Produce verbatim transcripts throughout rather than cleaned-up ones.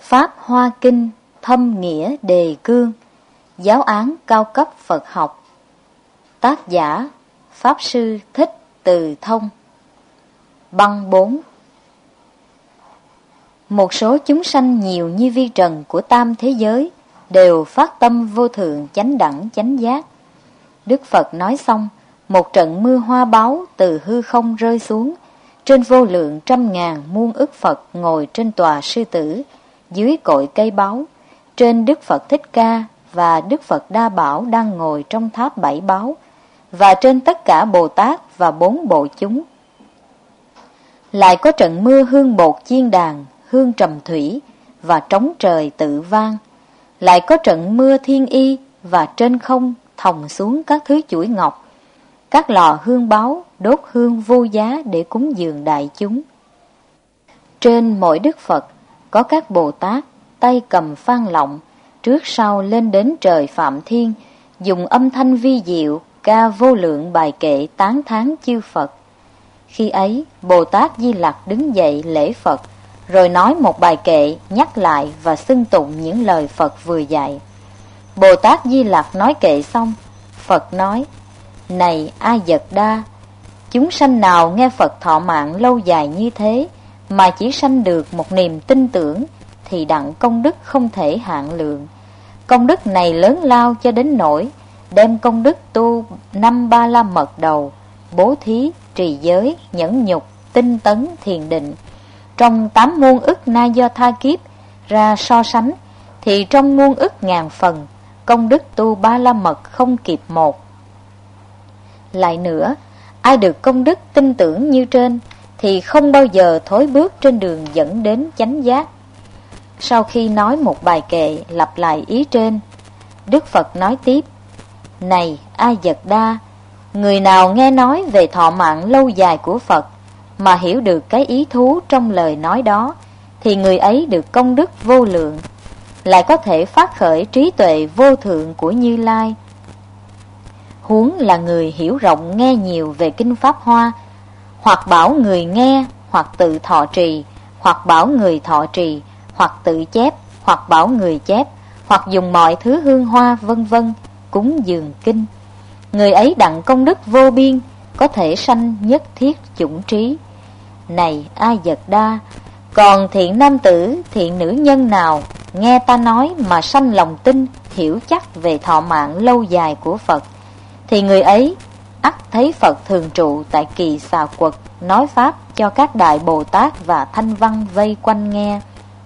Pháp Hoa Kinh Thâm Nghĩa Đề Cương, giáo án cao cấp Phật học. Tác giả Pháp Sư Thích Từ Thông. Băng bốn. Một số chúng sanh nhiều như vi trần của tam thế giới đều phát tâm vô thượng chánh đẳng chánh giác. Đức Phật nói xong, một trận mưa hoa báu từ hư không rơi xuống, trên vô lượng trăm ngàn muôn ức Phật ngồi trên tòa sư tử, dưới cội cây báu, trên Đức Phật Thích Ca và Đức Phật Đa Bảo đang ngồi trong tháp bảy báu, và trên tất cả Bồ Tát và bốn bộ chúng. Lại có trận mưa hương bột chiên đàn, hương trầm thủy và trống trời tự vang. Lại có trận mưa thiên y, và trên không thòng xuống các thứ chuỗi ngọc, các lò hương báu đốt hương vô giá để cúng dường đại chúng. Trên mỗi Đức Phật có các Bồ Tát tay cầm phan lọng, trước sau lên đến trời Phạm Thiên, dùng âm thanh vi diệu ca vô lượng bài kệ tán thán chư Phật. Khi ấy Bồ Tát Di Lặc đứng dậy lễ Phật, rồi nói một bài kệ nhắc lại và xưng tụng những lời Phật vừa dạy. Bồ Tát Di Lặc nói kệ xong, Phật nói: Này A Dật Đa, chúng sanh nào nghe Phật thọ mạng lâu dài như thế mà chỉ sanh được một niềm tin tưởng, thì đặng công đức không thể hạn lượng. Công đức này lớn lao cho đến nỗi đem công đức tu năm ba la mật đầu, bố thí, trì giới, nhẫn nhục, tinh tấn, thiền định, trong tám muôn ức na do tha kiếp ra so sánh, thì trong muôn ức ngàn phần, công đức tu ba la mật không kịp một. Lại nữa, ai được công đức tin tưởng như trên, thì không bao giờ thối bước trên đường dẫn đến chánh giác. Sau khi nói một bài kệ lặp lại ý trên, Đức Phật nói tiếp: Này A Dật Đa, người nào nghe nói về thọ mạng lâu dài của Phật mà hiểu được cái ý thú trong lời nói đó, thì người ấy được công đức vô lượng, lại có thể phát khởi trí tuệ vô thượng của Như Lai. Huống là người hiểu rộng nghe nhiều về kinh Pháp Hoa, hoặc bảo người nghe, hoặc tự thọ trì, hoặc bảo người thọ trì, hoặc tự chép, hoặc bảo người chép, hoặc dùng mọi thứ hương hoa vân vân cúng dường kinh. Người ấy đặng công đức vô biên, có thể sanh nhất thiết chủng trí. Này A Dật Đa, còn thiện nam tử, thiện nữ nhân nào nghe ta nói mà sanh lòng tin, hiểu chắc về thọ mạng lâu dài của Phật, thì người ấy ắt thấy Phật thường trụ tại Kỳ Xà Quật, nói pháp cho các đại Bồ Tát và Thanh Văn vây quanh nghe.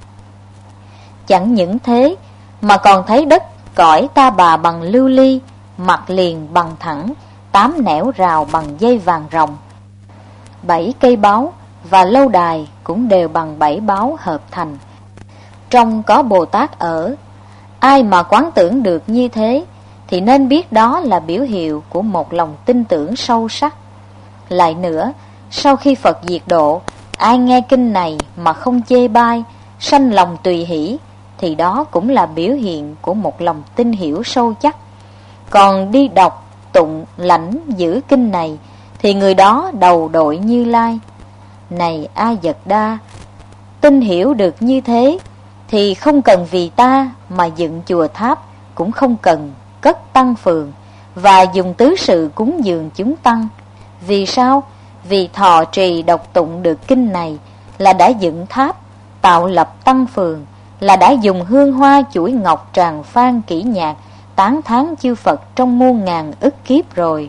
Chẳng những thế, mà còn thấy đất cõi ta bà bằng lưu ly, mặt liền bằng thẳng, tám nẻo rào bằng dây vàng ròng, bảy cây báu và lâu đài cũng đều bằng bảy báu hợp thành. Trong có Bồ Tát ở. Ai mà quán tưởng được như thế, thì nên biết đó là biểu hiệu của một lòng tin tưởng sâu sắc. Lại nữa, sau khi Phật diệt độ, ai nghe kinh này mà không chê bai, sanh lòng tùy hỷ, thì đó cũng là biểu hiện của một lòng tin hiểu sâu chắc. Còn đi đọc, tụng, lãnh, giữ kinh này, thì người đó đầu đội Như Lai. Này A Dật Đa, tin hiểu được như thế, thì không cần vì ta mà dựng chùa tháp, cũng không cần cất tăng phường, và dùng tứ sự cúng dường chúng tăng. Vì sao? Vì thọ trì đọc tụng được kinh này là đã dựng tháp, tạo lập tăng phường, là đã dùng hương hoa chuỗi ngọc tràng phan kỹ nhạc tán thán chư Phật trong muôn ngàn ức kiếp rồi.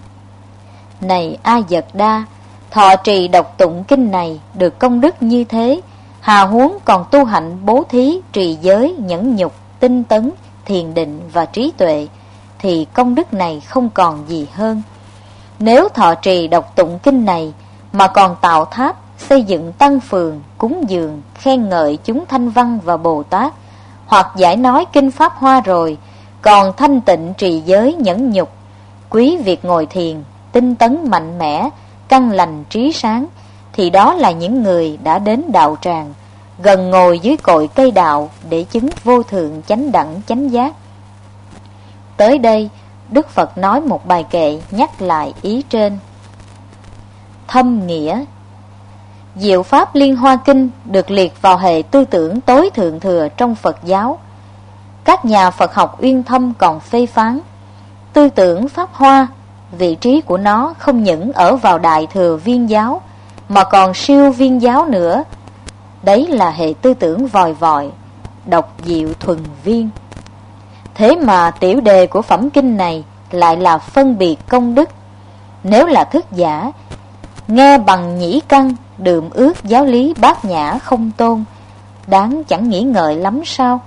Này A Dật Đa, thọ trì đọc tụng kinh này được công đức như thế, hà huống còn tu hạnh bố thí, trì giới, nhẫn nhục, tinh tấn, thiền định và trí tuệ, thì công đức này không còn gì hơn. Nếu thọ trì đọc tụng kinh này mà còn tạo tháp, xây dựng tăng phường, cúng dường, khen ngợi chúng Thanh Văn và Bồ Tát, hoặc giải nói kinh Pháp Hoa rồi, còn thanh tịnh trì giới nhẫn nhục, quý việc ngồi thiền, tinh tấn mạnh mẽ, căn lành trí sáng, thì đó là những người đã đến đạo tràng, gần ngồi dưới cội cây đạo để chứng vô thượng chánh đẳng chánh giác. Tới đây, Đức Phật nói một bài kệ nhắc lại ý trên. Thâm nghĩa. Diệu Pháp Liên Hoa Kinh được liệt vào hệ tư tưởng tối thượng thừa trong Phật giáo. Các nhà Phật học uyên thâm còn phê phán tư tưởng Pháp Hoa, vị trí của nó không những ở vào Đại Thừa Viên giáo mà còn siêu Viên giáo nữa. Đấy là hệ tư tưởng vòi vọi, độc diệu thuần viên. Thế mà tiểu đề của phẩm kinh này lại là phân biệt công đức. Nếu là thức giả, nghe bằng nhĩ căn, đượm ước giáo lý bát nhã không tôn, đáng chẳng nghĩ ngợi lắm sao?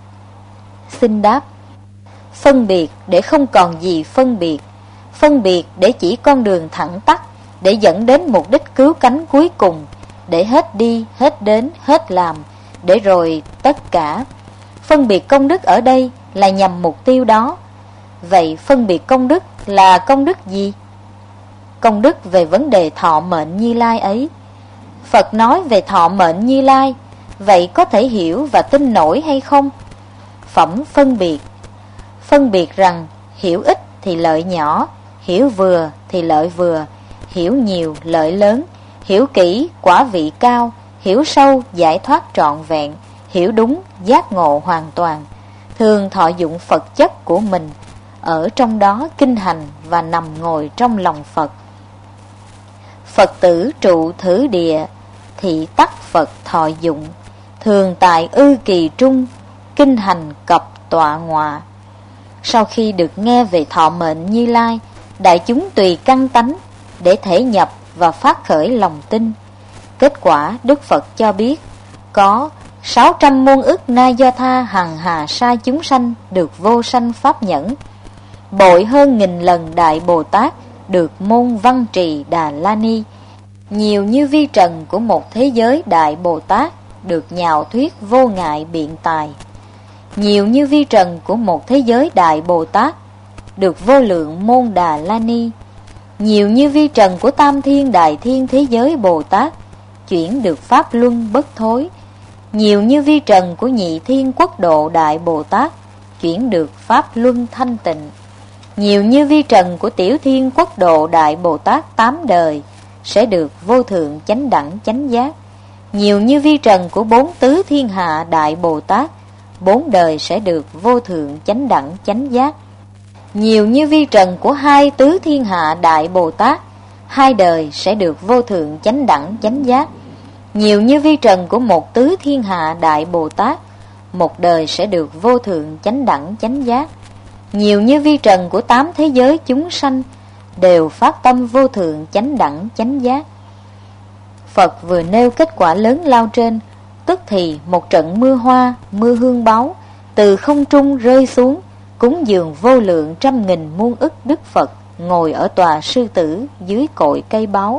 Xin đáp: phân biệt để không còn gì phân biệt, phân biệt để chỉ con đường thẳng tắp, để dẫn đến mục đích cứu cánh cuối cùng, để hết đi, hết đến, hết làm, để rồi tất cả. Phân biệt công đức ở đây là nhằm mục tiêu đó. Vậy phân biệt công đức là công đức gì? Công đức về vấn đề thọ mệnh Như Lai ấy. Phật nói về thọ mệnh Như Lai, vậy có thể hiểu và tin nổi hay không? Phẩm phân biệt. Phân biệt rằng hiểu ít thì lợi nhỏ, hiểu vừa thì lợi vừa, hiểu nhiều lợi lớn, hiểu kỹ quả vị cao, hiểu sâu giải thoát trọn vẹn, hiểu đúng giác ngộ hoàn toàn. Thường thọ dụng Phật chất của mình, ở trong đó kinh hành và nằm ngồi trong lòng Phật. Phật tử trụ thử địa, thị tắc Phật thọ dụng, thường tại ư kỳ trung, kinh hành cập tọa ngọa. Sau khi được nghe về thọ mệnh Như Lai, đại chúng tùy căn tánh để thể nhập và phát khởi lòng tin. Kết quả Đức Phật cho biết có sáu trăm muôn ức na do tha hằng hà sa chúng sanh được vô sanh pháp nhẫn, bội hơn nghìn lần Đại Bồ Tát được môn văn trì Đà La Ni, nhiều như vi trần của một thế giới Đại Bồ Tát được nhạo thuyết vô ngại biện tài, nhiều như vi trần của một thế giới Đại Bồ Tát được vô lượng môn Đà La Ni, nhiều như vi trần của Tam Thiên Đại Thiên thế giới Bồ Tát chuyển được pháp luân bất thối, nhiều như vi trần của Nhị Thiên Quốc Độ Đại Bồ Tát chuyển được pháp luân thanh tịnh, nhiều như vi trần của Tiểu Thiên Quốc Độ Đại Bồ Tát tám đời sẽ được vô thượng chánh đẳng chánh giác, nhiều như vi trần của bốn tứ thiên hạ Đại Bồ Tát bốn đời sẽ được vô thượng chánh đẳng chánh giác, nhiều như vi trần của hai tứ thiên hạ Đại Bồ Tát hai đời sẽ được vô thượng chánh đẳng chánh giác, nhiều như vi trần của một tứ thiên hạ Đại Bồ Tát một đời sẽ được vô thượng chánh đẳng chánh giác, nhiều như vi trần của tám thế giới chúng sanh đều phát tâm vô thượng chánh đẳng chánh giác. Phật vừa nêu kết quả lớn lao trên, tức thì một trận mưa hoa, mưa hương báu từ không trung rơi xuống, cúng dường vô lượng trăm nghìn muôn ức Đức Phật ngồi ở tòa sư tử dưới cội cây báu.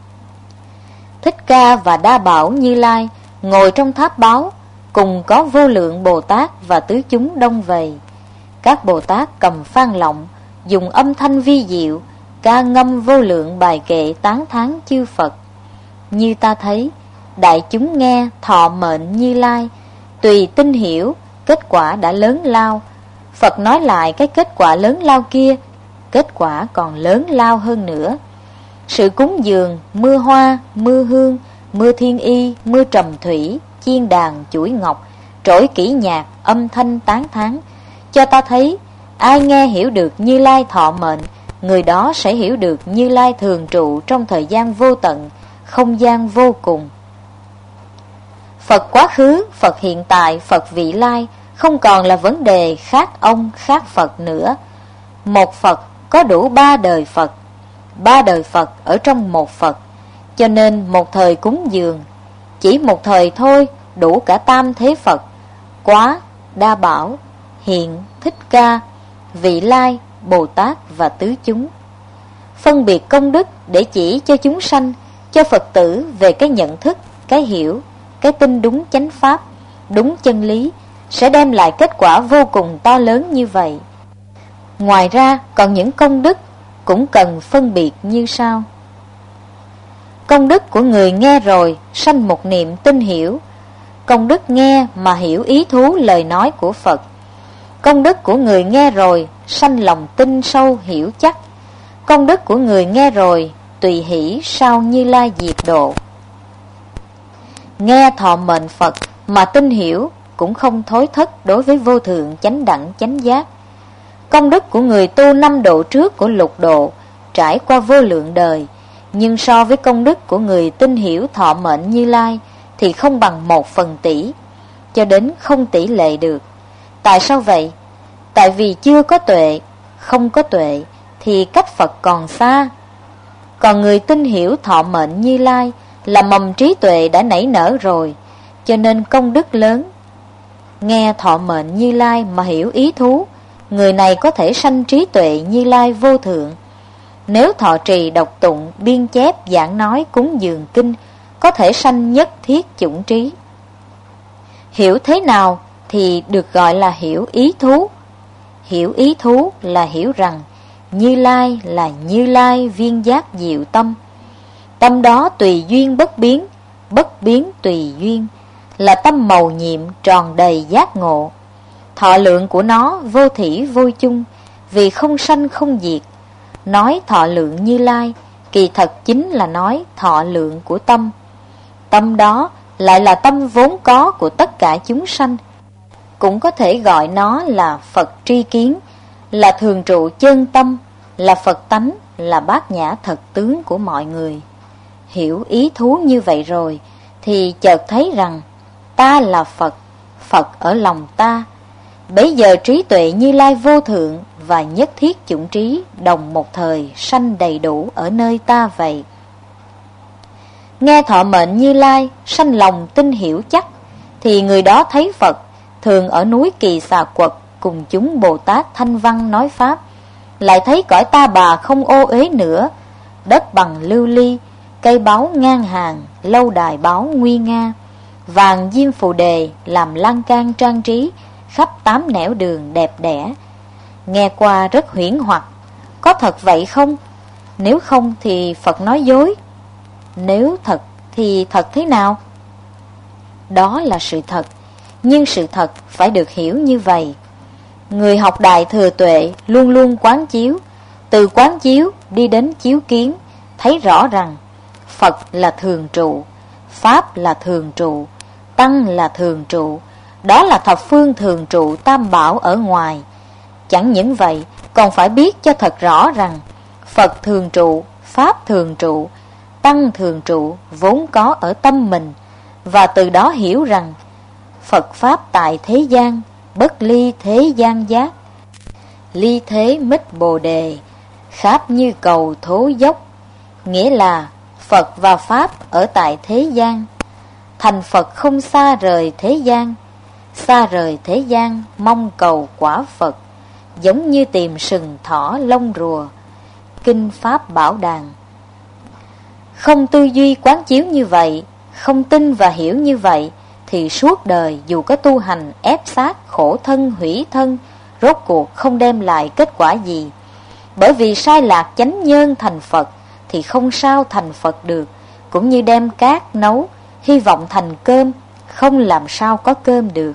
Thích Ca và Đa Bảo Như Lai ngồi trong tháp báu, cùng có vô lượng Bồ Tát và tứ chúng đông vầy. Các Bồ Tát cầm phan lọng, dùng âm thanh vi diệu ca ngâm vô lượng bài kệ tán thán chư Phật. Như ta thấy, đại chúng nghe thọ mệnh Như Lai, tùy tin hiểu, kết quả đã lớn lao. Phật nói lại cái kết quả lớn lao kia, kết quả còn lớn lao hơn nữa. Sự cúng dường, mưa hoa, mưa hương, mưa thiên y, mưa trầm thủy, chiên đàn, chuỗi ngọc, trỗi kỹ nhạc, âm thanh tán thán, cho ta thấy, ai nghe hiểu được Như Lai thọ mệnh, người đó sẽ hiểu được Như Lai thường trụ trong thời gian vô tận, không gian vô cùng. Phật quá khứ, Phật hiện tại, Phật vị lai không còn là vấn đề khác ông, khác Phật nữa. Một Phật có đủ ba đời Phật, ba đời Phật ở trong một Phật, cho nên một thời cúng dường, chỉ một thời thôi đủ cả tam thế Phật, Quá, Đa Bảo, Hiện, Thích Ca, Vị Lai, Bồ Tát và tứ chúng. Phân biệt công đức để chỉ cho chúng sanh, cho Phật tử về cái nhận thức, cái hiểu, cái tin đúng chánh pháp, đúng chân lý, sẽ đem lại kết quả vô cùng to lớn như vậy. Ngoài ra còn những công đức cũng cần phân biệt như sau. Công đức của người nghe rồi sanh một niệm tin hiểu, công đức nghe mà hiểu ý thú lời nói của Phật. Công đức của người nghe rồi sanh lòng tin sâu hiểu chắc. Công đức của người nghe rồi tùy hỷ sao Như Lai diệt độ. nghe thọ mệnh Phật mà tin hiểu cũng không thối thất đối với vô thượng chánh đẳng chánh giác. Công đức của người tu năm độ trước của lục độ trải qua vô lượng đời, nhưng so với công đức của người tin hiểu thọ mệnh Như Lai thì không bằng một phần tỷ, cho đến không tỷ lệ được. Tại sao vậy? Tại vì chưa có tuệ, không có tuệ thì cách Phật còn xa. Còn người tin hiểu thọ mệnh Như Lai là mầm trí tuệ đã nảy nở rồi, cho nên công đức lớn. Nghe thọ mệnh Như Lai mà hiểu ý thú, người này có thể sanh trí tuệ Như Lai vô thượng. Nếu thọ trì đọc tụng, biên chép, giảng nói, cúng dường kinh, có thể sanh nhất thiết chủng trí. Hiểu thế nào thì được gọi là hiểu ý thú. Hiểu ý thú là hiểu rằng Như Lai là Như Lai viên giác diệu tâm. Tâm đó tùy duyên bất biến, bất biến tùy duyên, là tâm mầu nhiệm tròn đầy giác ngộ. Thọ lượng của nó vô thỉ vô chung, vì không sanh không diệt. Nói thọ lượng Như Lai, kỳ thật chính là nói thọ lượng của tâm. Tâm đó lại là tâm vốn có của tất cả chúng sanh. Cũng có thể gọi nó là Phật tri kiến, là thường trụ chân tâm, là Phật tánh, là bát nhã thật tướng của mọi người. Hiểu ý thú như vậy rồi thì chợt thấy rằng ta là Phật, Phật ở lòng ta. Bấy giờ trí tuệ Như Lai vô thượng và nhất thiết chủng trí đồng một thời sanh đầy đủ ở nơi ta vậy. Nghe thọ mệnh Như Lai, sanh lòng tin hiểu chắc, thì người đó thấy Phật thường ở núi Kỳ Xà Quật cùng chúng Bồ Tát thanh văn nói pháp, lại thấy cõi Ta Bà không ô uế nữa, đất bằng lưu ly, cây báu ngang hàng, lâu đài báu nguy nga, vàng diêm phù đề làm lan can trang trí khắp tám nẻo đường đẹp đẽ. Nghe qua rất huyễn hoặc. Có thật vậy không? Nếu không thì Phật nói dối. Nếu thật thì thật thế nào? Đó là sự thật, nhưng sự thật phải được hiểu như vậy. Người học Đại Thừa Tuệ luôn luôn quán chiếu, từ quán chiếu đi đến chiếu kiến, thấy rõ rằng Phật là thường trụ, Pháp là thường trụ, Tăng là thường trụ. Đó là thập phương thường trụ tam bảo ở ngoài. Chẳng những vậy, còn phải biết cho thật rõ rằng Phật thường trụ, Pháp thường trụ, Tăng thường trụ vốn có ở tâm mình, và từ đó hiểu rằng Phật Pháp tại thế gian, bất ly thế gian giác. Ly thế mít bồ đề, kháp như cầu thố dốc. Nghĩa là Phật và Pháp ở tại thế gian, thành Phật không xa rời thế gian. Xa rời thế gian mong cầu quả Phật, giống như tìm sừng thỏ lông rùa. Kinh Pháp Bảo Đàn. Không tư duy quán chiếu như vậy, không tin và hiểu như vậy, thì suốt đời dù có tu hành ép sát, khổ thân, hủy thân, rốt cuộc không đem lại kết quả gì. Bởi vì sai lạc chánh nhân thành Phật thì không sao thành Phật được, cũng như đem cát nấu, hy vọng thành cơm, không làm sao có cơm được.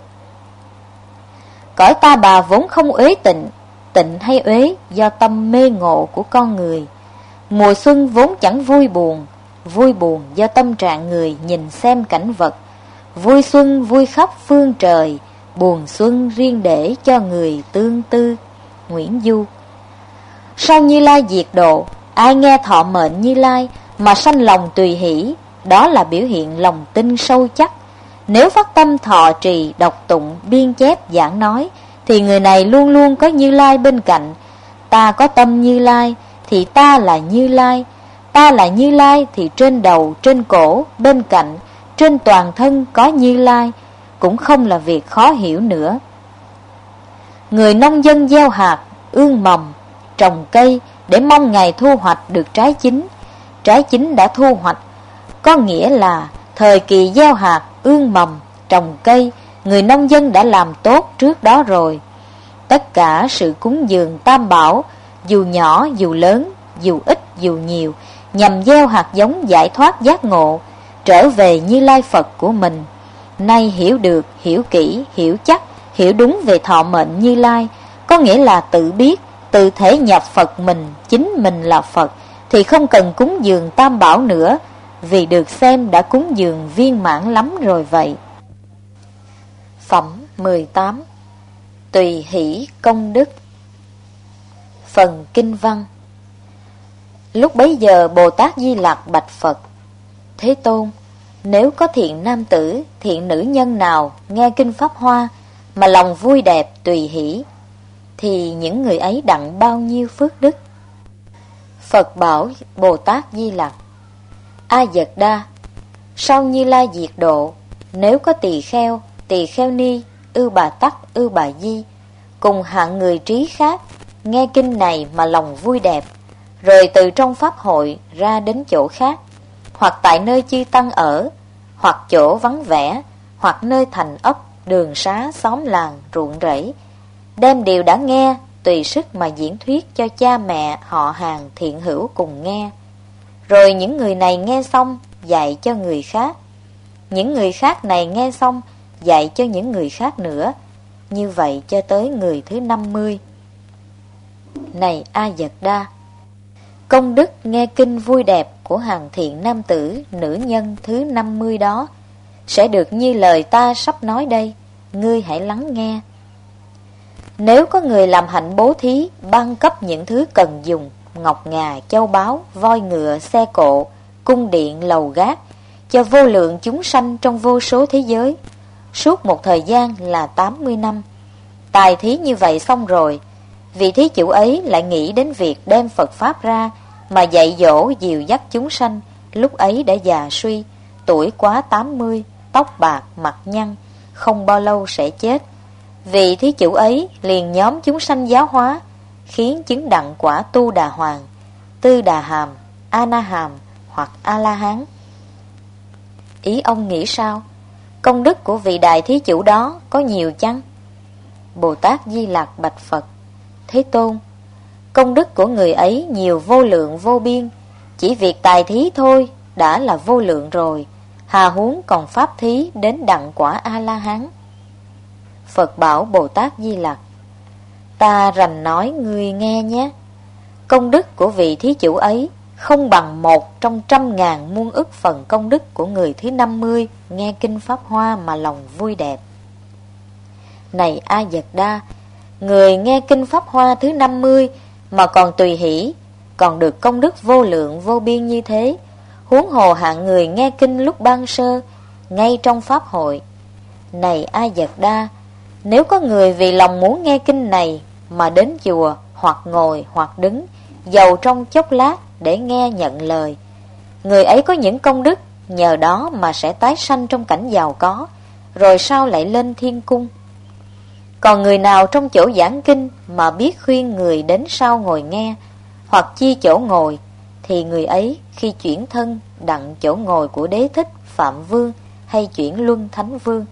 Cõi Ta Bà vốn không uế tịnh, tịnh hay uế do tâm mê ngộ của con người. Mùa xuân vốn chẳng vui buồn, vui buồn do tâm trạng người nhìn xem cảnh vật. Vui xuân vui khắp phương trời, buồn xuân riêng để cho người tương tư. Nguyễn Du. Sau Như Lai diệt độ, ai nghe thọ mệnh Như Lai mà sanh lòng tùy hỷ, đó là biểu hiện lòng tin sâu chắc. Nếu phát tâm thọ trì, đọc tụng, biên chép, giảng nói, thì người này luôn luôn có Như Lai bên cạnh. Ta có tâm Như Lai thì ta là Như Lai, ta là Như Lai thì trên đầu, trên cổ, bên cạnh, trên toàn thân có Như Lai, cũng không là việc khó hiểu nữa. Người nông dân gieo hạt, ương mầm, trồng cây để mong ngày thu hoạch được trái chín. Trái chín đã thu hoạch, có nghĩa là thời kỳ gieo hạt, ương mầm, trồng cây, người nông dân đã làm tốt trước đó rồi. Tất cả sự cúng dường tam bảo, dù nhỏ dù lớn, dù ít dù nhiều, nhằm gieo hạt giống giải thoát giác ngộ, trở về Như Lai Phật của mình. Nay hiểu được, hiểu kỹ, hiểu chắc, hiểu đúng về thọ mệnh Như Lai, có nghĩa là tự biết, tự thể nhập Phật mình, chính mình là Phật, thì không cần cúng dường tam bảo nữa, vì được xem đã cúng dường viên mãn lắm rồi vậy. Phẩm mười tám. Tùy hỷ công đức. Phần kinh văn. Lúc bấy giờ Bồ Tát Di Lặc bạch Phật: Thế Tôn, nếu có thiện nam tử, thiện nữ nhân nào nghe kinh Pháp Hoa mà lòng vui đẹp tùy hỷ, thì những người ấy đặng bao nhiêu phước đức? Phật bảo Bồ Tát Di Lặc: A Dật Đa, sau Như Lai diệt độ, nếu có tỳ kheo, tỳ kheo ni, ư bà tắc, ư bà di, cùng hạng người trí khác, nghe kinh này mà lòng vui đẹp, rồi từ trong pháp hội ra đến chỗ khác, hoặc tại nơi chư tăng ở, hoặc chỗ vắng vẻ, hoặc nơi thành ấp, đường xá, xóm làng, ruộng rẫy, đem điều đã nghe tùy sức mà diễn thuyết cho cha mẹ, họ hàng, thiện hữu cùng nghe. Rồi những người này nghe xong dạy cho người khác, những người khác này nghe xong dạy cho những người khác nữa, như vậy cho tới người thứ năm mươi. Này A Dật Đa, công đức nghe kinh vui đẹp của hàng thiện nam tử, nữ nhân thứ năm mươi đó sẽ được như lời ta sắp nói đây, ngươi hãy lắng nghe. Nếu có người làm hạnh bố thí, ban cấp những thứ cần dùng, ngọc ngà, châu báu, voi ngựa, xe cộ, cung điện, lầu gác, cho vô lượng chúng sanh trong vô số thế giới, suốt một thời gian là tám mươi năm. Tài thí như vậy xong rồi, vị thí chủ ấy lại nghĩ đến việc đem Phật Pháp ra mà dạy dỗ dìu dắt chúng sanh. Lúc ấy đã già suy, tuổi quá tám mươi, tóc bạc, mặt nhăn, không bao lâu sẽ chết. Vị thí chủ ấy liền nhóm chúng sanh giáo hóa, khiến chứng đặng quả Tu Đà Hoàng, Tư Đà Hàm, A Na Hàm hoặc A La Hán. Ý ông nghĩ sao? Công đức của vị đại thí chủ đó có nhiều chăng? Bồ Tát Di Lặc bạch Phật: Thế Tôn, công đức của người ấy nhiều vô lượng vô biên, chỉ việc tài thí thôi đã là vô lượng rồi, hà huống còn pháp thí đến đặng quả A La Hán. Phật bảo Bồ Tát Di Lặc: Ta rành nói ngươi nghe nhé. Công đức của vị thí chủ ấy không bằng một trong trăm ngàn muôn ức phần công đức của người thứ năm mươi nghe kinh Pháp Hoa mà lòng vui đẹp. Này A Dật Đa, người nghe kinh Pháp Hoa thứ năm mươi mà còn tùy hỷ, còn được công đức vô lượng vô biên như thế, huống hồ hạng người nghe kinh lúc ban sơ, ngay trong pháp hội. Này A Dật Đa, nếu có người vì lòng muốn nghe kinh này mà đến chùa, hoặc ngồi hoặc đứng, dầu trong chốc lát để nghe nhận lời, người ấy có những công đức, nhờ đó mà sẽ tái sanh trong cảnh giàu có, rồi sau lại lên thiên cung. Còn người nào trong chỗ giảng kinh mà biết khuyên người đến sau ngồi nghe, hoặc chia chỗ ngồi, thì người ấy khi chuyển thân đặng chỗ ngồi của Đế Thích, Phạm Vương hay chuyển luân Thánh Vương.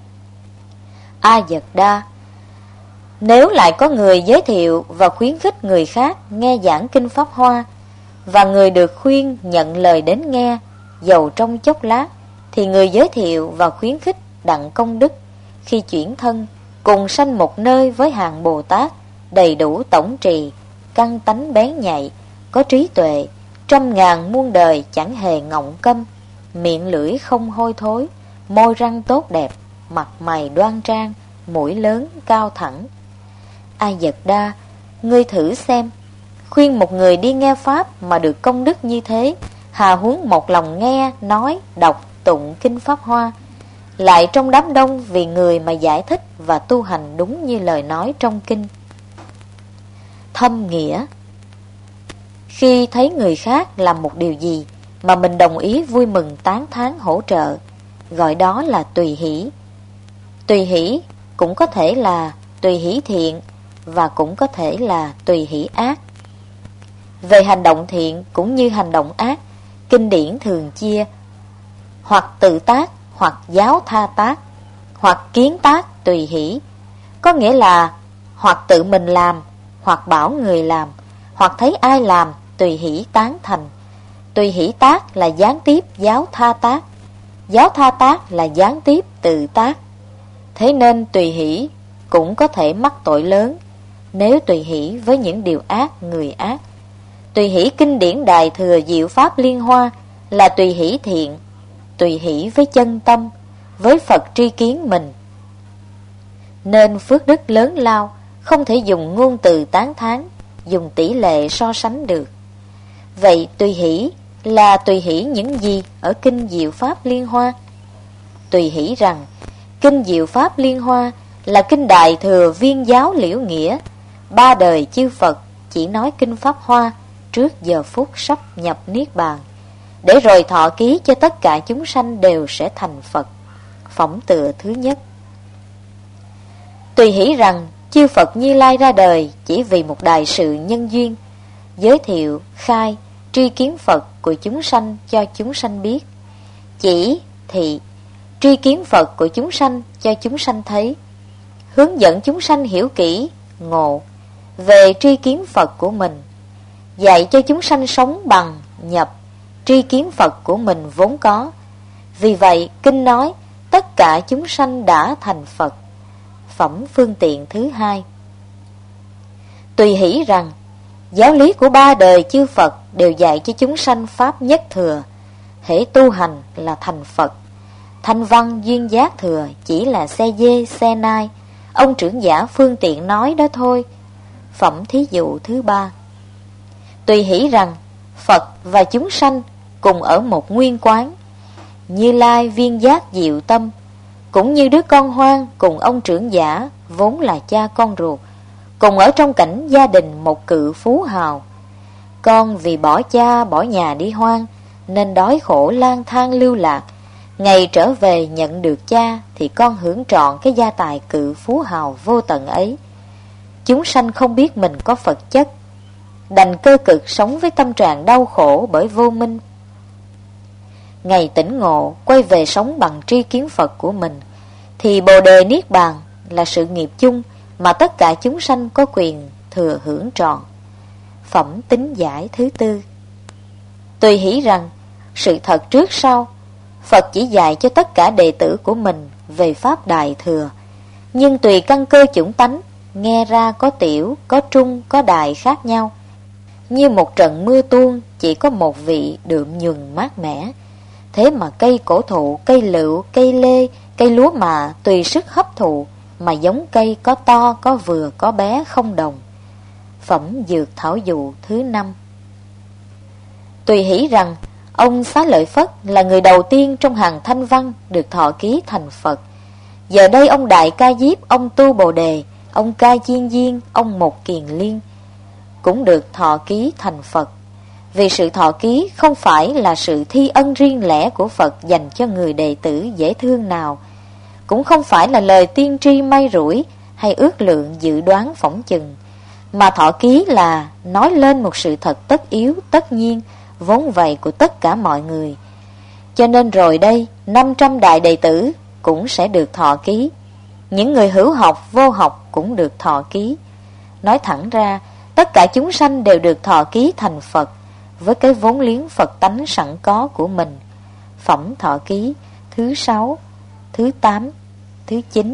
A Dật Đa, nếu lại có người giới thiệu và khuyến khích người khác nghe giảng kinh Pháp Hoa, và người được khuyên nhận lời đến nghe, dầu trong chốc lát, thì người giới thiệu và khuyến khích đặng công đức khi chuyển thân cùng sanh một nơi với hàng Bồ Tát, đầy đủ tổng trì, căn tánh bén nhạy, có trí tuệ, trăm ngàn muôn đời chẳng hề ngọng câm, miệng lưỡi không hôi thối, môi răng tốt đẹp, mặt mày đoan trang, mũi lớn cao thẳng. A Dật Đa, ngươi thử xem, khuyên một người đi nghe Pháp mà được công đức như thế, hà huống một lòng nghe, nói, đọc, tụng kinh Pháp Hoa, lại trong đám đông vì người mà giải thích và tu hành đúng như lời nói trong kinh. Thâm nghĩa. Khi thấy người khác làm một điều gì mà mình đồng ý vui mừng tán thán hỗ trợ, gọi đó là tùy hỷ. Tùy hỷ cũng có thể là tùy hỷ thiện, và cũng có thể là tùy hỷ ác. Về hành động thiện cũng như hành động ác, kinh điển thường chia hoặc tự tác, hoặc giáo tha tác, hoặc kiến tác tùy hỷ, có nghĩa là hoặc tự mình làm, hoặc bảo người làm, hoặc thấy ai làm tùy hỷ tán thành. Tùy hỷ tác là gián tiếp giáo tha tác, giáo tha tác là gián tiếp tự tác. Thế nên tùy hỷ cũng có thể mắc tội lớn nếu tùy hỷ với những điều ác người ác. Tùy hỷ kinh điển Đại Thừa Diệu Pháp Liên Hoa là tùy hỷ thiện, tùy hỷ với chân tâm, với Phật tri kiến mình. Nên phước đức lớn lao không thể dùng ngôn từ tán thán, dùng tỷ lệ so sánh được. Vậy tùy hỷ là tùy hỷ những gì ở Kinh Diệu Pháp Liên Hoa? Tùy hỷ rằng Kinh Diệu Pháp Liên Hoa là kinh Đại Thừa Viên Giáo Liễu Nghĩa, ba đời chư Phật chỉ nói kinh Pháp Hoa trước giờ phút sắp nhập Niết Bàn, để rồi thọ ký cho tất cả chúng sanh đều sẽ thành Phật. Phỏng tựa thứ nhất. Tùy hỷ rằng chư Phật Như Lai ra đời chỉ vì một đại sự nhân duyên, giới thiệu, khai, tri kiến Phật của chúng sanh cho chúng sanh biết, chỉ, thị, tri kiến Phật của chúng sanh cho chúng sanh thấy, hướng dẫn chúng sanh hiểu kỹ, ngộ về tri kiến Phật của mình, dạy cho chúng sanh sống bằng, nhập, tri kiến Phật của mình vốn có. Vì vậy, Kinh nói, tất cả chúng sanh đã thành Phật. Phẩm phương tiện thứ hai. Tùy hỷ rằng, giáo lý của ba đời chư Phật đều dạy cho chúng sanh Pháp nhất thừa, hễ tu hành là thành Phật. Thanh văn duyên giác thừa chỉ là xe dê, xe nai, ông trưởng giả phương tiện nói đó thôi. Phẩm thí dụ thứ ba. Tùy hỷ rằng, Phật và chúng sanh cùng ở một nguyên quán, Như Lai viên giác diệu tâm, cũng như đứa con hoang cùng ông trưởng giả vốn là cha con ruột, cùng ở trong cảnh gia đình một cự phú hào. Con vì bỏ cha bỏ nhà đi hoang nên đói khổ lang thang lưu lạc, ngày trở về nhận được cha thì con hưởng trọn cái gia tài cự phú hào vô tận ấy. Chúng sanh không biết mình có Phật chất, đành cơ cực sống với tâm trạng đau khổ bởi vô minh. Ngày tỉnh ngộ quay về sống bằng tri kiến Phật của mình, thì Bồ Đề Niết Bàn là sự nghiệp chung mà tất cả chúng sanh có quyền thừa hưởng trọn. Phẩm tính giải thứ tư. Tùy hỷ rằng sự thật trước sau, Phật chỉ dạy cho tất cả đệ tử của mình về Pháp Đại Thừa, nhưng tùy căn cơ chủng tánh, nghe ra có tiểu, có trung, có đại khác nhau. Như một trận mưa tuôn chỉ có một vị đượm nhuần mát mẻ, thế mà cây cổ thụ, cây lựu, cây lê, cây lúa mạ tùy sức hấp thụ mà giống cây có to, có vừa, có bé không đồng. Phẩm dược thảo dụ thứ năm. Tùy hỷ rằng ông Xá Lợi Phất là người đầu tiên trong hàng thanh văn được thọ ký thành Phật. Giờ đây ông Đại Ca Diếp, ông Tu Bồ Đề, ông Ca Chiên Diên, ông Một Kiền Liên cũng được thọ ký thành Phật. Vì sự thọ ký không phải là sự thi ân riêng lẻ của Phật dành cho người đệ tử dễ thương nào, cũng không phải là lời tiên tri may rủi hay ước lượng dự đoán phỏng chừng, mà thọ ký là nói lên một sự thật tất yếu, tất nhiên, vốn vậy của tất cả mọi người. Cho nên rồi đây, năm trăm đại đệ tử cũng sẽ được thọ ký. Những người hữu học, vô học cũng được thọ ký. Nói thẳng ra, tất cả chúng sanh đều được thọ ký thành Phật, với cái vốn liếng Phật tánh sẵn có của mình. Phẩm thọ ký thứ sáu, thứ tám, thứ chín.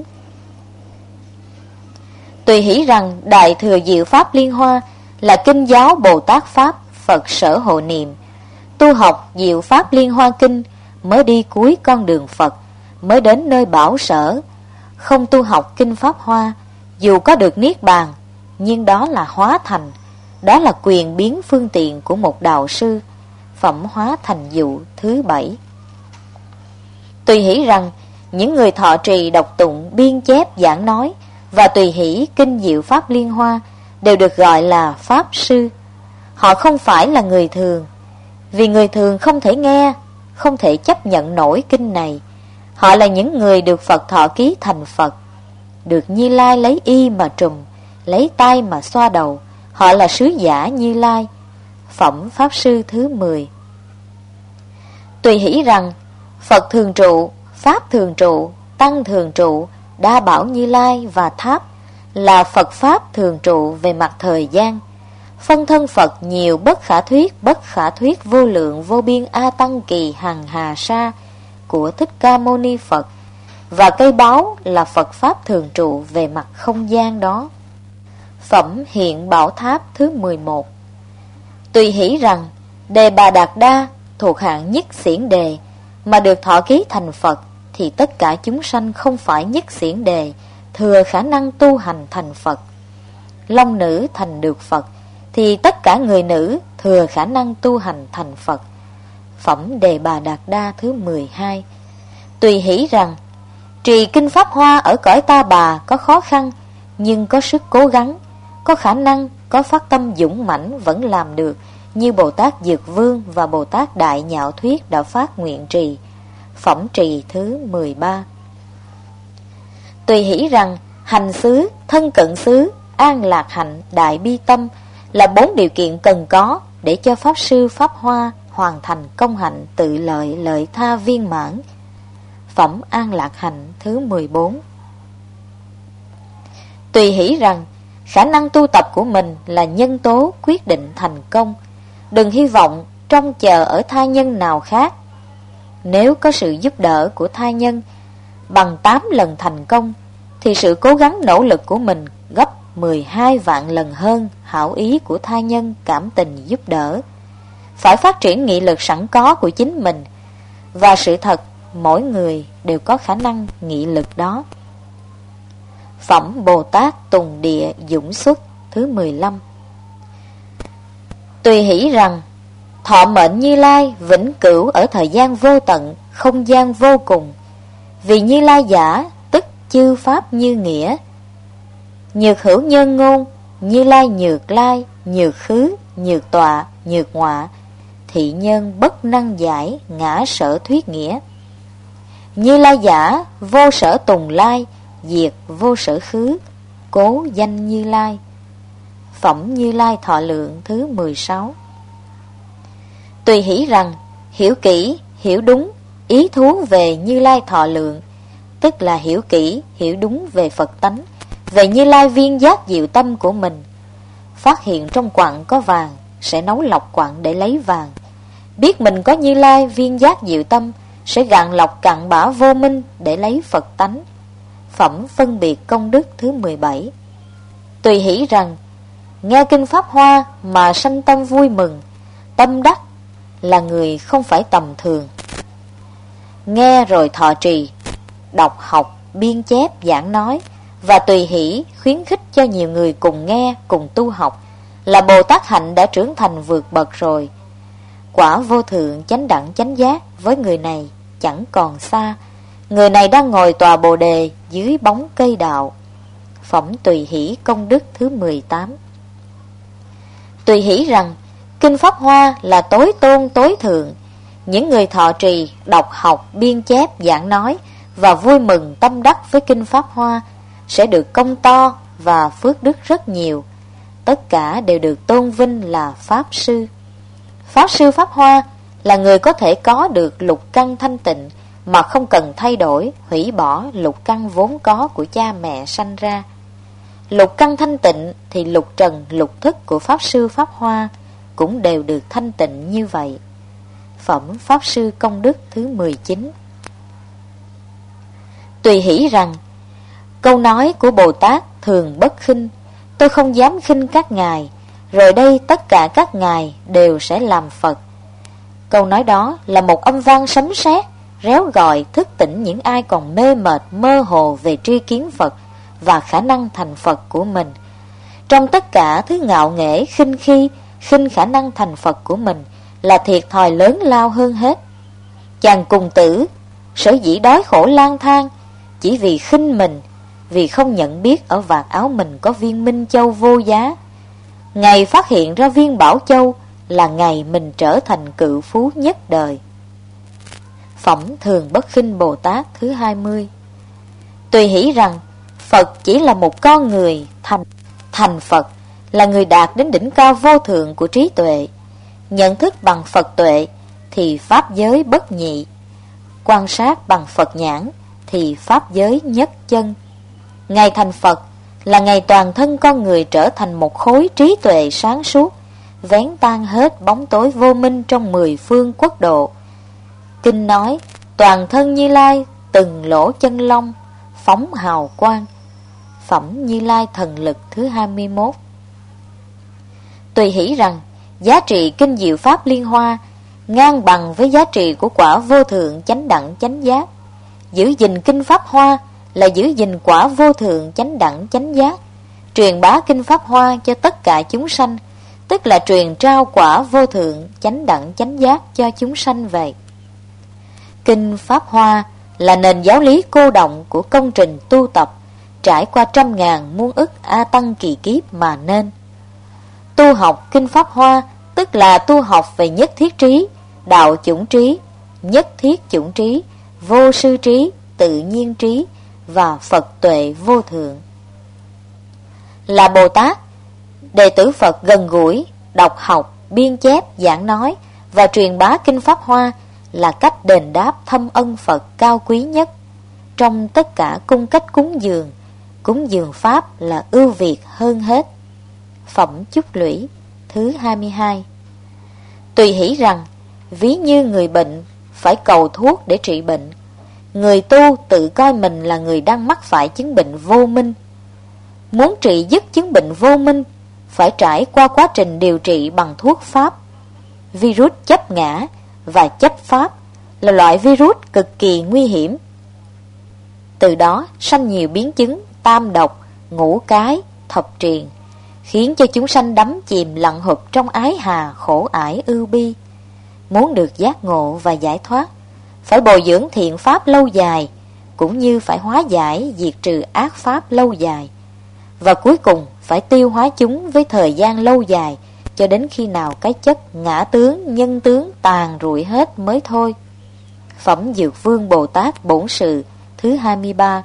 Tùy hỷ rằng Đại Thừa Diệu Pháp Liên Hoa là kinh giáo Bồ Tát Pháp Phật sở hộ niệm. Tu học Diệu Pháp Liên Hoa Kinh mới đi cuối con đường Phật, mới đến nơi bảo sở. Không tu học kinh Pháp Hoa, dù có được Niết Bàn, nhưng đó là hóa thành, đó là quyền biến phương tiện của một đạo sư. Phẩm hóa thành dụ thứ bảy. Tùy hỷ rằng những người thọ trì đọc tụng, biên chép, giảng nói và tùy hỷ kinh Diệu Pháp Liên Hoa đều được gọi là Pháp Sư. Họ không phải là người thường, vì người thường không thể nghe, không thể chấp nhận nổi kinh này. Họ là những người được Phật thọ ký thành Phật, được Như Lai lấy y mà trùm, lấy tay mà xoa đầu. Họ là sứ giả Như Lai. Phẩm Pháp Sư thứ mười. Tùy hỷ rằng Phật thường trụ, Pháp thường trụ, Tăng thường trụ, Đa Bảo Như Lai và Tháp là Phật Pháp thường trụ về mặt thời gian. Phân thân Phật nhiều bất khả thuyết, bất khả thuyết vô lượng vô biên A Tăng Kỳ Hằng Hà Sa của Thích Ca Mâu Ni Phật, và cây báu là Phật Pháp thường trụ về mặt không gian đó. Phẩm Hiện Bảo Tháp thứ mười một. Tùy hỷ rằng Đề Bà Đạt Đa thuộc hạng nhất xiển đề mà được thọ ký thành Phật, thì tất cả chúng sanh không phải nhất xiển đề thừa khả năng tu hành thành Phật. Long nữ thành được Phật, thì tất cả người nữ thừa khả năng tu hành thành Phật. Phẩm Đề Bà Đạt Đa thứ mười hai. Tùy hỷ rằng trì kinh Pháp Hoa ở cõi Ta Bà có khó khăn, nhưng có sức cố gắng, có khả năng, có phát tâm dũng mãnh vẫn làm được, như Bồ Tát Dược Vương và Bồ Tát Đại Nhạo Thuyết đã phát nguyện trì. Phẩm trì thứ mười ba. Tùy hỷ rằng hành xứ, thân cận xứ, an lạc hạnh, đại bi tâm là bốn điều kiện cần có để cho Pháp Sư Pháp Hoa hoàn thành công hạnh tự lợi lợi tha viên mãn. Phẩm an lạc hạnh thứ mười bốn. Tùy hỷ rằng khả năng tu tập của mình là nhân tố quyết định thành công, đừng hy vọng trông chờ ở tha nhân nào khác. Nếu có sự giúp đỡ của tha nhân bằng tám lần thành công, thì sự cố gắng nỗ lực của mình gấp mười hai vạn lần hơn hảo ý của tha nhân cảm tình giúp đỡ. Phải phát triển nghị lực sẵn có của chính mình, và sự thật mỗi người đều có khả năng nghị lực đó. Phẩm Bồ Tát Tùng Địa Dũng Xuất thứ mười lăm. Tùy hỷ rằng thọ mệnh Như Lai vĩnh cửu ở thời gian vô tận, không gian vô cùng. Vì Như Lai giả tức chư pháp như nghĩa. Nhược hữu nhân ngôn, Như Lai nhược lai, nhược khứ, nhược tọa, nhược ngọa. Thị nhân bất năng giải, ngã sở thuyết nghĩa. Như Lai giả vô sở tùng lai, diệt vô sở khứ, cố danh Như Lai. Phẩm Như Lai Thọ Lượng thứ mười sáu. Tùy hỷ rằng hiểu kỹ, hiểu đúng ý thú về Như Lai Thọ Lượng, tức là hiểu kỹ, hiểu đúng về Phật tánh, về Như Lai viên giác diệu tâm của mình. Phát hiện trong quặng có vàng, sẽ nấu lọc quặng để lấy vàng. Biết mình có Như Lai viên giác diệu tâm, sẽ gạn lọc cặn bã vô minh để lấy Phật tánh. Phẩm Phân Biệt Công Đức thứ mười bảy. Tùy hỷ rằng nghe kinh Pháp Hoa mà sanh tâm vui mừng, tâm đắc là người không phải tầm thường. Nghe rồi thọ trì, đọc học, biên chép, giảng nói, và tùy hỷ khuyến khích cho nhiều người cùng nghe, cùng tu học, là Bồ Tát hạnh đã trưởng thành vượt bậc rồi. Quả vô thượng chánh đẳng chánh giác với người này chẳng còn xa. Người này đang ngồi tòa Bồ Đề dưới bóng cây đạo. Phẩm Tùy hỷ Công Đức thứ mười tám. Tùy hỷ rằng kinh Pháp Hoa là tối tôn tối thượng. Những người thọ trì, đọc học, biên chép, giảng nói và vui mừng tâm đắc với kinh Pháp Hoa sẽ được công to và phước đức rất nhiều. Tất cả đều được tôn vinh là Pháp Sư. Pháp Sư Pháp Hoa là người có thể có được lục căn thanh tịnh mà không cần thay đổi, hủy bỏ lục căn vốn có của cha mẹ sanh ra. Lục căn thanh tịnh thì lục trần, lục thức của Pháp Sư Pháp Hoa cũng đều được thanh tịnh như vậy. Phẩm Pháp Sư Công Đức thứ mười chín. Tùy hỷ rằng câu nói của Bồ Tát thường bất khinh, tôi không dám khinh các ngài, rồi đây tất cả các ngài đều sẽ làm Phật. Câu nói đó là một âm vang sấm sét, réo gọi thức tỉnh những ai còn mê mệt mơ hồ về tri kiến Phật và khả năng thành Phật của mình. Trong tất cả thứ ngạo nghễ, khinh khi, khinh khả năng thành Phật của mình là thiệt thòi lớn lao hơn hết. Chàng cùng tử sở dĩ đói khổ lang thang chỉ vì khinh mình, vì không nhận biết ở vạt áo mình có viên minh châu vô giá. Ngày phát hiện ra viên bảo châu là ngày mình trở thành cự phú nhất đời. Phẩm Thường Bất Khinh Bồ Tát thứ hai mươi. Tùy hỷ rằng Phật chỉ là một con người thành thành Phật, là người đạt đến đỉnh cao vô thượng của trí tuệ. Nhận thức bằng Phật tuệ thì pháp giới bất nhị, quan sát bằng Phật nhãn thì pháp giới nhất chân. Ngày thành Phật là ngày toàn thân con người trở thành một khối trí tuệ sáng suốt, vén tan hết bóng tối vô minh trong mười phương quốc độ. Kinh nói toàn thân Như Lai từng lỗ chân lông phóng hào quang. Phẩm Như Lai Thần Lực thứ hai mươi mốt. Tùy hỷ rằng giá trị kinh diệu pháp liên hoa ngang bằng với giá trị của quả vô thượng chánh đẳng chánh giác. Giữ gìn kinh Pháp Hoa là giữ gìn quả vô thượng chánh đẳng chánh giác. Truyền bá kinh Pháp Hoa cho tất cả chúng sanh, tức là truyền trao quả vô thượng chánh đẳng chánh giác cho chúng sanh vậy. Kinh Pháp Hoa là nền giáo lý cô động của công trình tu tập, trải qua trăm ngàn muôn ức a tăng kỳ kiếp mà nên. Tu học kinh Pháp Hoa tức là tu học về nhất thiết trí, đạo chủng trí, nhất thiết chủng trí, vô sư trí, tự nhiên trí và Phật tuệ vô thượng. Là Bồ Tát, đệ tử Phật gần gũi, đọc học, biên chép, giảng nói và truyền bá kinh Pháp Hoa là cách đền đáp thâm ân Phật cao quý nhất. Trong tất cả cung cách cúng dường, cúng dường Pháp là ưu việt hơn hết. Phẩm Chúc Lũy thứ hai mươi hai. Tùy hỷ rằng, ví như người bệnh phải cầu thuốc để trị bệnh, người tu tự coi mình là người đang mắc phải chứng bệnh vô minh. Muốn trị dứt chứng bệnh vô minh, phải trải qua quá trình điều trị bằng thuốc Pháp. Virus chấp ngã và chấp Pháp là loại virus cực kỳ nguy hiểm. Từ đó sanh nhiều biến chứng tam độc, ngũ cái, thập triền, khiến cho chúng sanh đắm chìm lặn hụp trong ái hà khổ ải ưu bi. Muốn được giác ngộ và giải thoát, phải bồi dưỡng thiện pháp lâu dài, cũng như phải hóa giải diệt trừ ác pháp lâu dài, và cuối cùng phải tiêu hóa chúng với thời gian lâu dài, cho đến khi nào cái chất ngã tướng, nhân tướng tàn rụi hết mới thôi. Phẩm Dược Vương Bồ Tát Bổn Sự thứ hai mươi ba.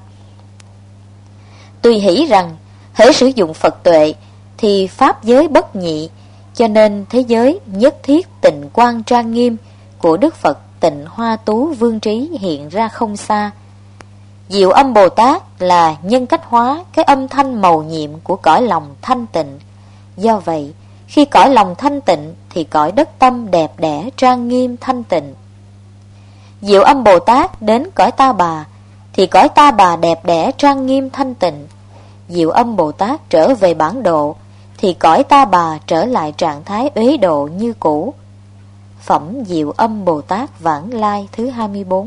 Tùy hỷ rằng, hễ sử dụng Phật tuệ thì pháp giới bất nhị, cho nên thế giới nhất thiết tịnh quang trang nghiêm của Đức Phật Tịnh Hoa Tú Vương Trí hiện ra không xa. Diệu Âm Bồ Tát là nhân cách hóa cái âm thanh màu nhiệm của cõi lòng thanh tịnh. Do vậy, khi cõi lòng thanh tịnh thì cõi đất tâm đẹp đẽ trang nghiêm thanh tịnh. Diệu Âm Bồ Tát đến cõi Ta Bà thì cõi Ta Bà đẹp đẽ trang nghiêm thanh tịnh. Diệu Âm Bồ Tát trở về bản độ thì cõi Ta Bà trở lại trạng thái uế độ như cũ. Phẩm Diệu Âm Bồ Tát Vãng Lai thứ hai mươi bốn.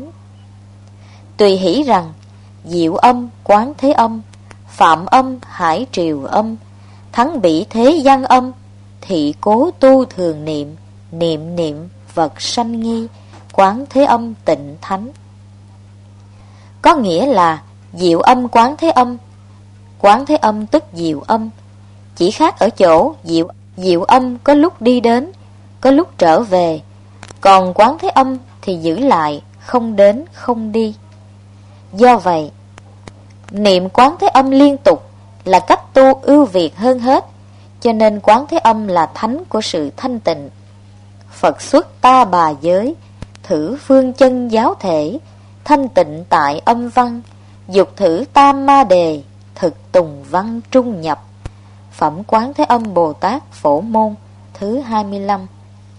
Tùy hỷ rằng, Diệu Âm Quán Thế Âm, Phạm Âm Hải Triều Âm, Thắng Bỉ Thế Gian Âm, thị cố tu thường niệm, niệm niệm vật sanh nghi, Quán Thế Âm tịnh thánh. Có nghĩa là Diệu Âm Quán Thế Âm. Quán Thế Âm tức Diệu Âm, chỉ khác ở chỗ Diệu, Diệu Âm có lúc đi đến, có lúc trở về, còn Quán Thế Âm thì giữ lại, không đến không đi. Do vậy, niệm Quán Thế Âm liên tục là cách tu ưu việt hơn hết, cho nên Quán Thế Âm là thánh của sự thanh tịnh. Phật xuất Ta Bà giới, thử phương chân giáo thể, thanh tịnh tại âm văn, dục thử tam ma đề, thực tùng văn trung nhập. Phẩm Quán Thế Âm Bồ Tát Phổ Môn thứ hai mươi lăm.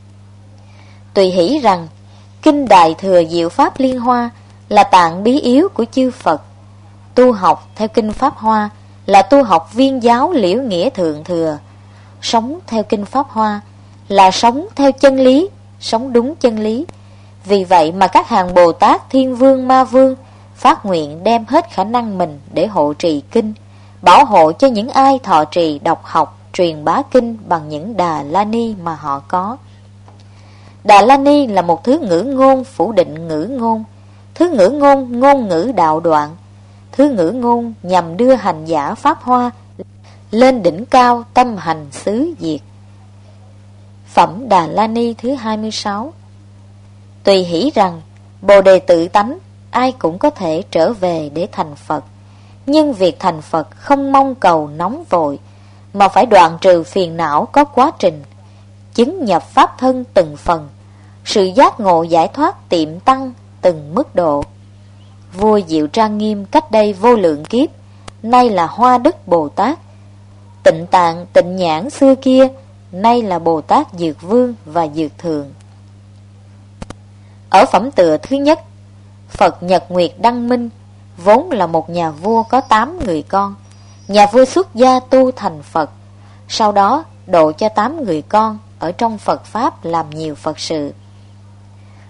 Tùy hỷ rằng, Kinh Đại Thừa Diệu Pháp Liên Hoa là tạng bí yếu của chư Phật. Tu học theo Kinh Pháp Hoa là tu học viên giáo liễu nghĩa thượng thừa. Sống theo Kinh Pháp Hoa là sống theo chân lý, sống đúng chân lý. Vì vậy mà các hàng Bồ Tát, Thiên Vương, Ma Vương phát nguyện đem hết khả năng mình để hộ trì kinh, bảo hộ cho những ai thọ trì, đọc học, truyền bá kinh bằng những Đà La Ni mà họ có. Đà La Ni là một thứ ngữ ngôn phủ định ngữ ngôn, thứ ngữ ngôn ngôn ngữ đạo đoạn, thứ ngữ ngôn nhằm đưa hành giả Pháp Hoa lên đỉnh cao tâm hành xứ diệt. Phẩm Đà La Ni thứ hai mươi sáu. Tùy hỷ rằng, Bồ Đề tự tánh ai cũng có thể trở về để thành Phật, nhưng việc thành Phật không mong cầu nóng vội, mà phải đoạn trừ phiền não có quá trình, chứng nhập pháp thân từng phần, sự giác ngộ giải thoát tiệm tăng từng mức độ. Vua Diệu Trang Nghiêm cách đây vô lượng kiếp, nay là Hoa Đức Bồ Tát. Tịnh Tạng, Tịnh Nhãn xưa kia, nay là Bồ Tát Dược Vương và Dược Thượng. Ở phẩm tựa thứ nhất, Phật Nhật Nguyệt Đăng Minh vốn là một nhà vua có tám người con. Nhà vua xuất gia tu thành Phật, sau đó độ cho tám người con ở trong Phật Pháp làm nhiều Phật sự.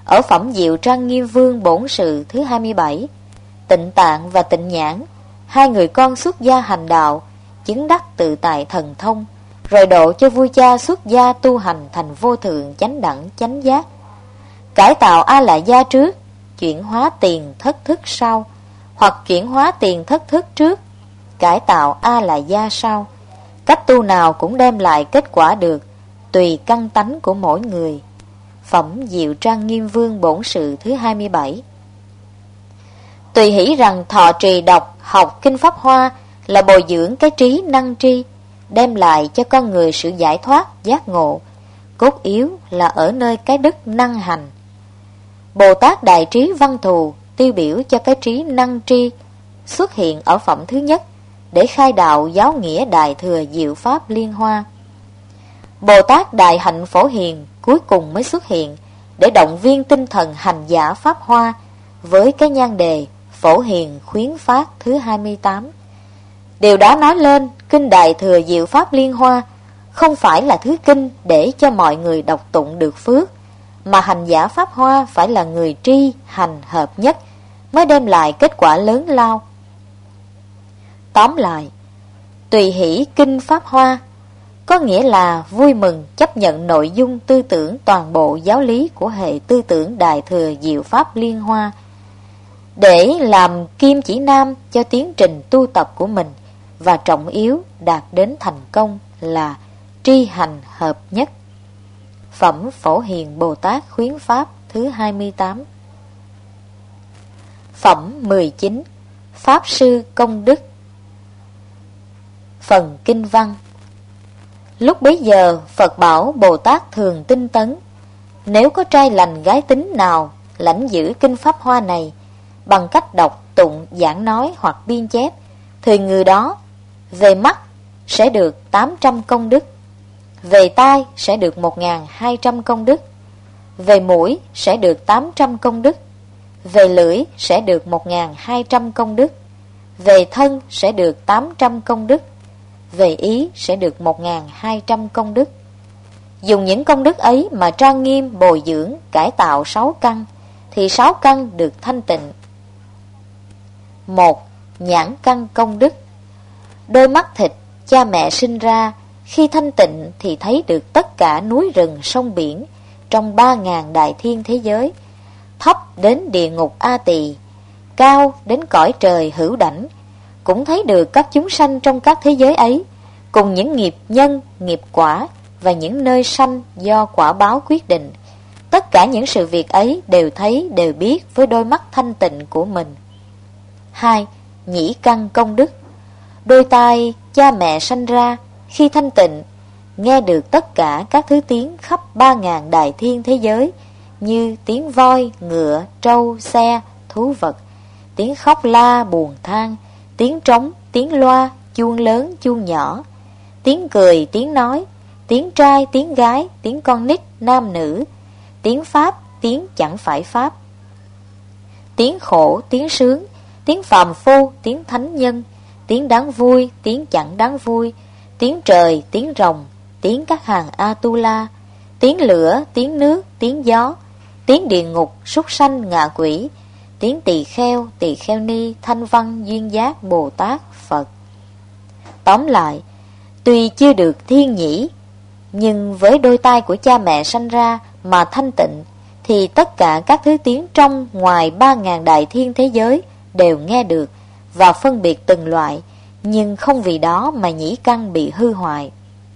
ở phẩm Diệu Trang Nghiêm Vương bổn sự thứ hai mươi bảy, Tịnh Tạng và Tịnh Nhãn, hai người con xuất gia hành đạo, chứng đắc tự tại thần thông, rồi độ cho vua cha xuất gia tu hành thành vô thượng chánh đẳng chánh giác. Cải tạo A La Gia trước, chuyển hóa tiền thất thức sau, hoặc chuyển hóa tiền thất thức trước, cải tạo A La Gia sau. Cách tu nào cũng đem lại kết quả được, tùy căn tánh của mỗi người. Phẩm Diệu Trang Nghiêm Vương bổn sự thứ hai mươi bảy. Tùy hỷ rằng thọ trì đọc học kinh Pháp Hoa là bồi dưỡng cái trí năng tri, đem lại cho con người sự giải thoát giác ngộ, cốt yếu là ở nơi cái đức năng hành. Bồ Tát Đại Trí Văn Thù tiêu biểu cho cái trí năng tri xuất hiện ở phẩm thứ nhất để khai đạo giáo nghĩa Đại Thừa Diệu Pháp Liên Hoa. Bồ Tát Đại Hạnh Phổ Hiền cuối cùng mới xuất hiện để động viên tinh thần hành giả Pháp Hoa với cái nhan đề Phổ Hiền Khuyến Phát thứ hai mươi tám. Điều đó nói lên kinh Đại Thừa Diệu Pháp Liên Hoa không phải là thứ kinh để cho mọi người đọc tụng được phước, mà hành giả Pháp Hoa phải là người tri hành hợp nhất mới đem lại kết quả lớn lao. Tóm lại, tùy hỷ kinh Pháp Hoa có nghĩa là vui mừng chấp nhận nội dung tư tưởng toàn bộ giáo lý của hệ tư tưởng Đại Thừa Diệu Pháp Liên Hoa để làm kim chỉ nam cho tiến trình tu tập của mình, và trọng yếu đạt đến thành công là tri hành hợp nhất. Phẩm Phổ Hiền Bồ Tát Khuyến Pháp thứ hai mươi tám. Phẩm mười chín. Pháp Sư Công Đức. Phần Kinh Văn. Lúc bấy giờ Phật bảo Bồ Tát thường tinh tấn, nếu có trai lành gái tính nào lãnh giữ kinh Pháp Hoa này bằng cách đọc tụng giảng nói hoặc biên chép, thì người đó về mắt sẽ được tám trăm công đức, về tai sẽ được một nghìn hai trăm công đức, về mũi sẽ được tám trăm công đức, về lưỡi sẽ được một nghìn hai trăm công đức, về thân sẽ được tám trăm công đức, về ý sẽ được một nghìn hai trăm công đức. Dùng những công đức ấy mà trang nghiêm bồi dưỡng cải tạo sáu căn, thì sáu căn được thanh tịnh. Một. Nhãn căn công đức. Đôi mắt thịt cha mẹ sinh ra khi thanh tịnh thì thấy được tất cả núi rừng sông biển trong ba ngàn đại thiên thế giới, thấp đến địa ngục A Tỳ, cao đến cõi trời hữu đảnh, cũng thấy được các chúng sanh trong các thế giới ấy, cùng những nghiệp nhân, nghiệp quả và những nơi sanh do quả báo quyết định. Tất cả những sự việc ấy đều thấy, đều biết với đôi mắt thanh tịnh của mình. Hai. Nhĩ căn công đức. Đôi tai cha mẹ sanh ra khi thanh tịnh, nghe được tất cả các thứ tiếng khắp ba ngàn đại thiên thế giới, như tiếng voi, ngựa, trâu, xe, thú vật, tiếng khóc la, buồn than, tiếng trống, tiếng loa, chuông lớn, chuông nhỏ, tiếng cười, tiếng nói, tiếng trai, tiếng gái, tiếng con nít, nam nữ, tiếng pháp, tiếng chẳng phải pháp, tiếng khổ, tiếng sướng, tiếng phàm phu, tiếng thánh nhân, tiếng đáng vui, tiếng chẳng đáng vui, tiếng trời, tiếng rồng, tiếng các hàng A-tu-la, tiếng lửa, tiếng nước, tiếng gió, tiếng địa ngục, súc sanh, ngạ quỷ, tiếng tỳ kheo, tỳ kheo ni, thanh văn, duyên giác, Bồ Tát, Phật. Tóm lại, tuy chưa được thiên nhĩ, nhưng với đôi tai của cha mẹ sanh ra mà thanh tịnh, thì tất cả các thứ tiếng trong ngoài ba ngàn đại thiên thế giới đều nghe được và phân biệt từng loại, nhưng không vì đó mà nhĩ căn bị hư hoại.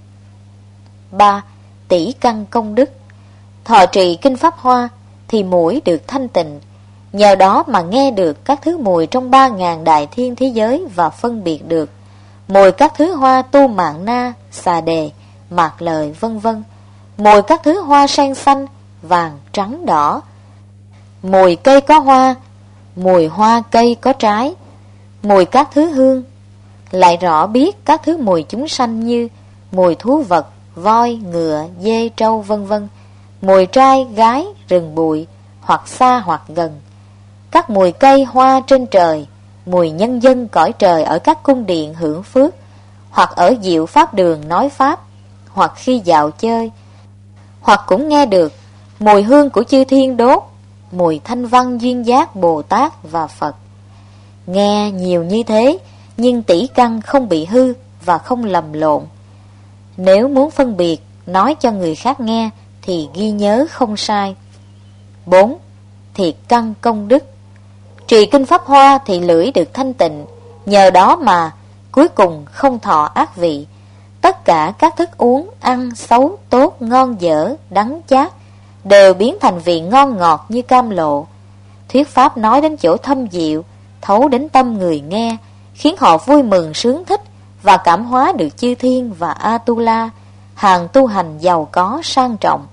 Ba. Tỷ căn công đức. Thọ trì kinh Pháp Hoa thì mũi được thanh tịnh, nhờ đó mà nghe được các thứ mùi trong ba ngàn đại thiên thế giới và phân biệt được mùi các thứ hoa tu mạng na, xà đề, mạc lời, vân vân, mùi các thứ hoa sen xanh, vàng, trắng, đỏ, mùi cây có hoa, mùi hoa cây có trái, mùi các thứ hương, lại rõ biết các thứ mùi chúng sanh như mùi thú vật, voi, ngựa, dê, trâu, vân vân, mùi trai, gái, rừng bụi, hoặc xa hoặc gần, các mùi cây hoa trên trời, mùi nhân dân cõi trời ở các cung điện hưởng phước, hoặc ở diệu pháp đường nói pháp, hoặc khi dạo chơi, hoặc cũng nghe được mùi hương của chư thiên đốt, mùi thanh văn duyên giác Bồ Tát và Phật. Nghe nhiều như thế, nhưng tỷ căn không bị hư và không lầm lộn. Nếu muốn phân biệt, nói cho người khác nghe, thì ghi nhớ không sai. Bốn. Thiệt căn công đức. Trì kinh Pháp Hoa thì lưỡi được thanh tịnh, nhờ đó mà cuối cùng không thọ ác vị. Tất cả các thức uống, ăn, xấu, tốt, ngon dở, đắng chát đều biến thành vị ngon ngọt như cam lộ. Thuyết Pháp nói đến chỗ thâm diệu, thấu đến tâm người nghe, khiến họ vui mừng sướng thích và cảm hóa được chư thiên và Atula, hàng tu hành giàu có sang trọng.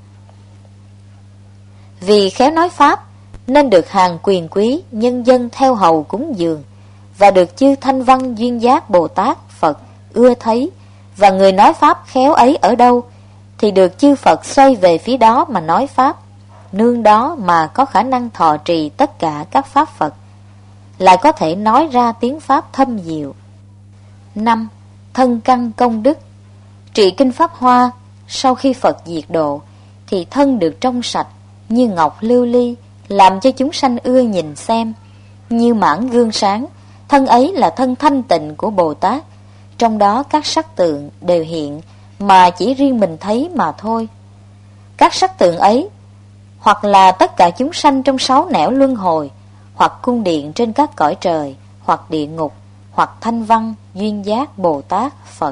Vì khéo nói Pháp nên được hàng quyền quý, nhân dân theo hầu cúng dường, và được chư thanh văn duyên giác Bồ Tát, Phật ưa thấy. Và người nói Pháp khéo ấy ở đâu, thì được chư Phật xoay về phía đó mà nói Pháp, nương đó mà có khả năng thọ trì tất cả các Pháp Phật, lại có thể nói ra tiếng Pháp thâm diệu. Năm. Thân căn công đức. Trì kinh Pháp Hoa, sau khi Phật diệt độ, thì thân được trong sạch, như ngọc lưu ly, làm cho chúng sanh ưa nhìn xem. Như mãn gương sáng, thân ấy là thân thanh tịnh của Bồ Tát, trong đó các sắc tượng đều hiện, mà chỉ riêng mình thấy mà thôi. Các sắc tượng ấy, hoặc là tất cả chúng sanh trong sáu nẻo luân hồi, hoặc cung điện trên các cõi trời, hoặc địa ngục, hoặc thanh văn, duyên giác, Bồ Tát, Phật.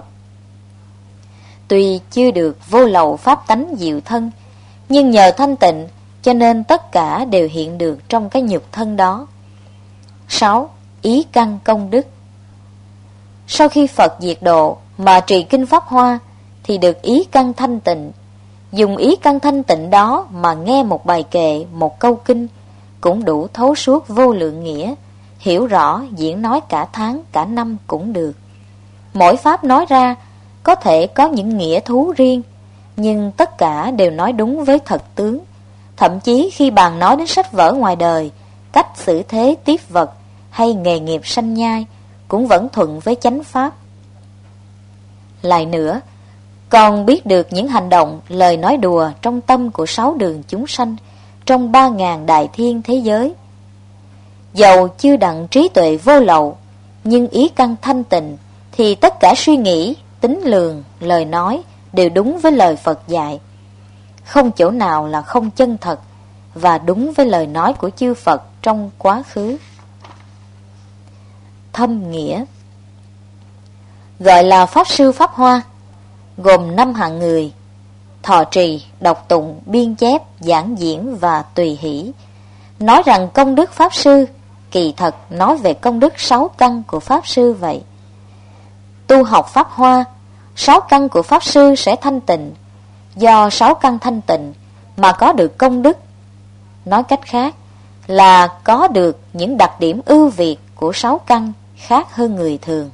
Tuy chưa được vô lậu pháp tánh diệu thân, nhưng nhờ thanh tịnh, cho nên tất cả đều hiện được trong cái nhục thân đó. Sáu. Ý căn công đức. Sau khi Phật diệt độ mà trì kinh Pháp Hoa, thì được ý căn thanh tịnh. Dùng ý căn thanh tịnh đó mà nghe một bài kệ, một câu kinh, cũng đủ thấu suốt vô lượng nghĩa, hiểu rõ diễn nói cả tháng, cả năm cũng được. Mỗi pháp nói ra có thể có những nghĩa thú riêng, nhưng tất cả đều nói đúng với thật tướng. Thậm chí khi bàn nói đến sách vở ngoài đời, cách xử thế tiếp vật hay nghề nghiệp sanh nhai, cũng vẫn thuận với chánh pháp. Lại nữa, còn biết được những hành động, lời nói đùa trong tâm của sáu đường chúng sanh, trong ba ngàn đại thiên thế giới. Dầu chưa đặng trí tuệ vô lậu, nhưng ý căn thanh tịnh, thì tất cả suy nghĩ, tính lường, lời nói đều đúng với lời Phật dạy. Không chỗ nào là không chân thật, và đúng với lời nói của chư Phật trong quá khứ. Thâm nghĩa. Gọi là Pháp Sư Pháp Hoa, gồm năm hạng người: thọ trì, đọc tụng, biên chép, giảng diễn và tùy hỷ. Nói rằng công đức Pháp Sư, kỳ thật nói về công đức sáu căn của Pháp Sư vậy. Tu học Pháp Hoa, sáu căn của Pháp Sư sẽ thanh tịnh. Do sáu căn thanh tịnh mà có được công đức. Nói cách khác là có được những đặc điểm ưu việt của sáu căn khác hơn người thường.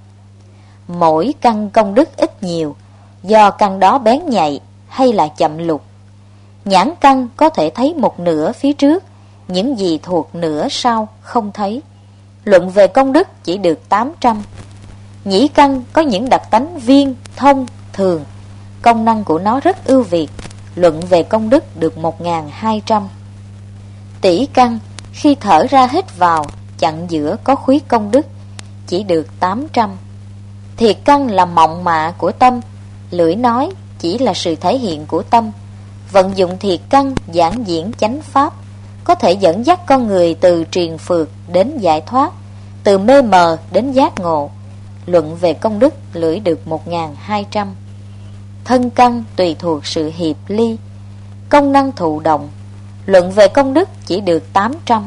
Mỗi căn công đức ít nhiều, do căn đó bén nhạy hay là chậm lục. Nhãn căn có thể thấy một nửa phía trước, những gì thuộc nửa sau không thấy. Luận về công đức chỉ được tám trăm. Nhĩ căn có những đặc tánh viên, thông, thường. Công năng của nó rất ưu việt. Luận về công đức được một nghìn hai trăm. Tỷ căn khi thở ra hít vào, chặn giữa có khúy công đức, chỉ được tám trăm. Thiệt căn là mộng mạ của tâm. Lưỡi nói chỉ là sự thể hiện của tâm. Vận dụng thiệt căn giảng diễn chánh pháp, có thể dẫn dắt con người từ triền phược đến giải thoát, từ mê mờ đến giác ngộ. Luận về công đức lưỡi được một nghìn hai trăm. Thân căn tùy thuộc sự hiệp ly, công năng thụ động. Luận về công đức chỉ được tám trăm.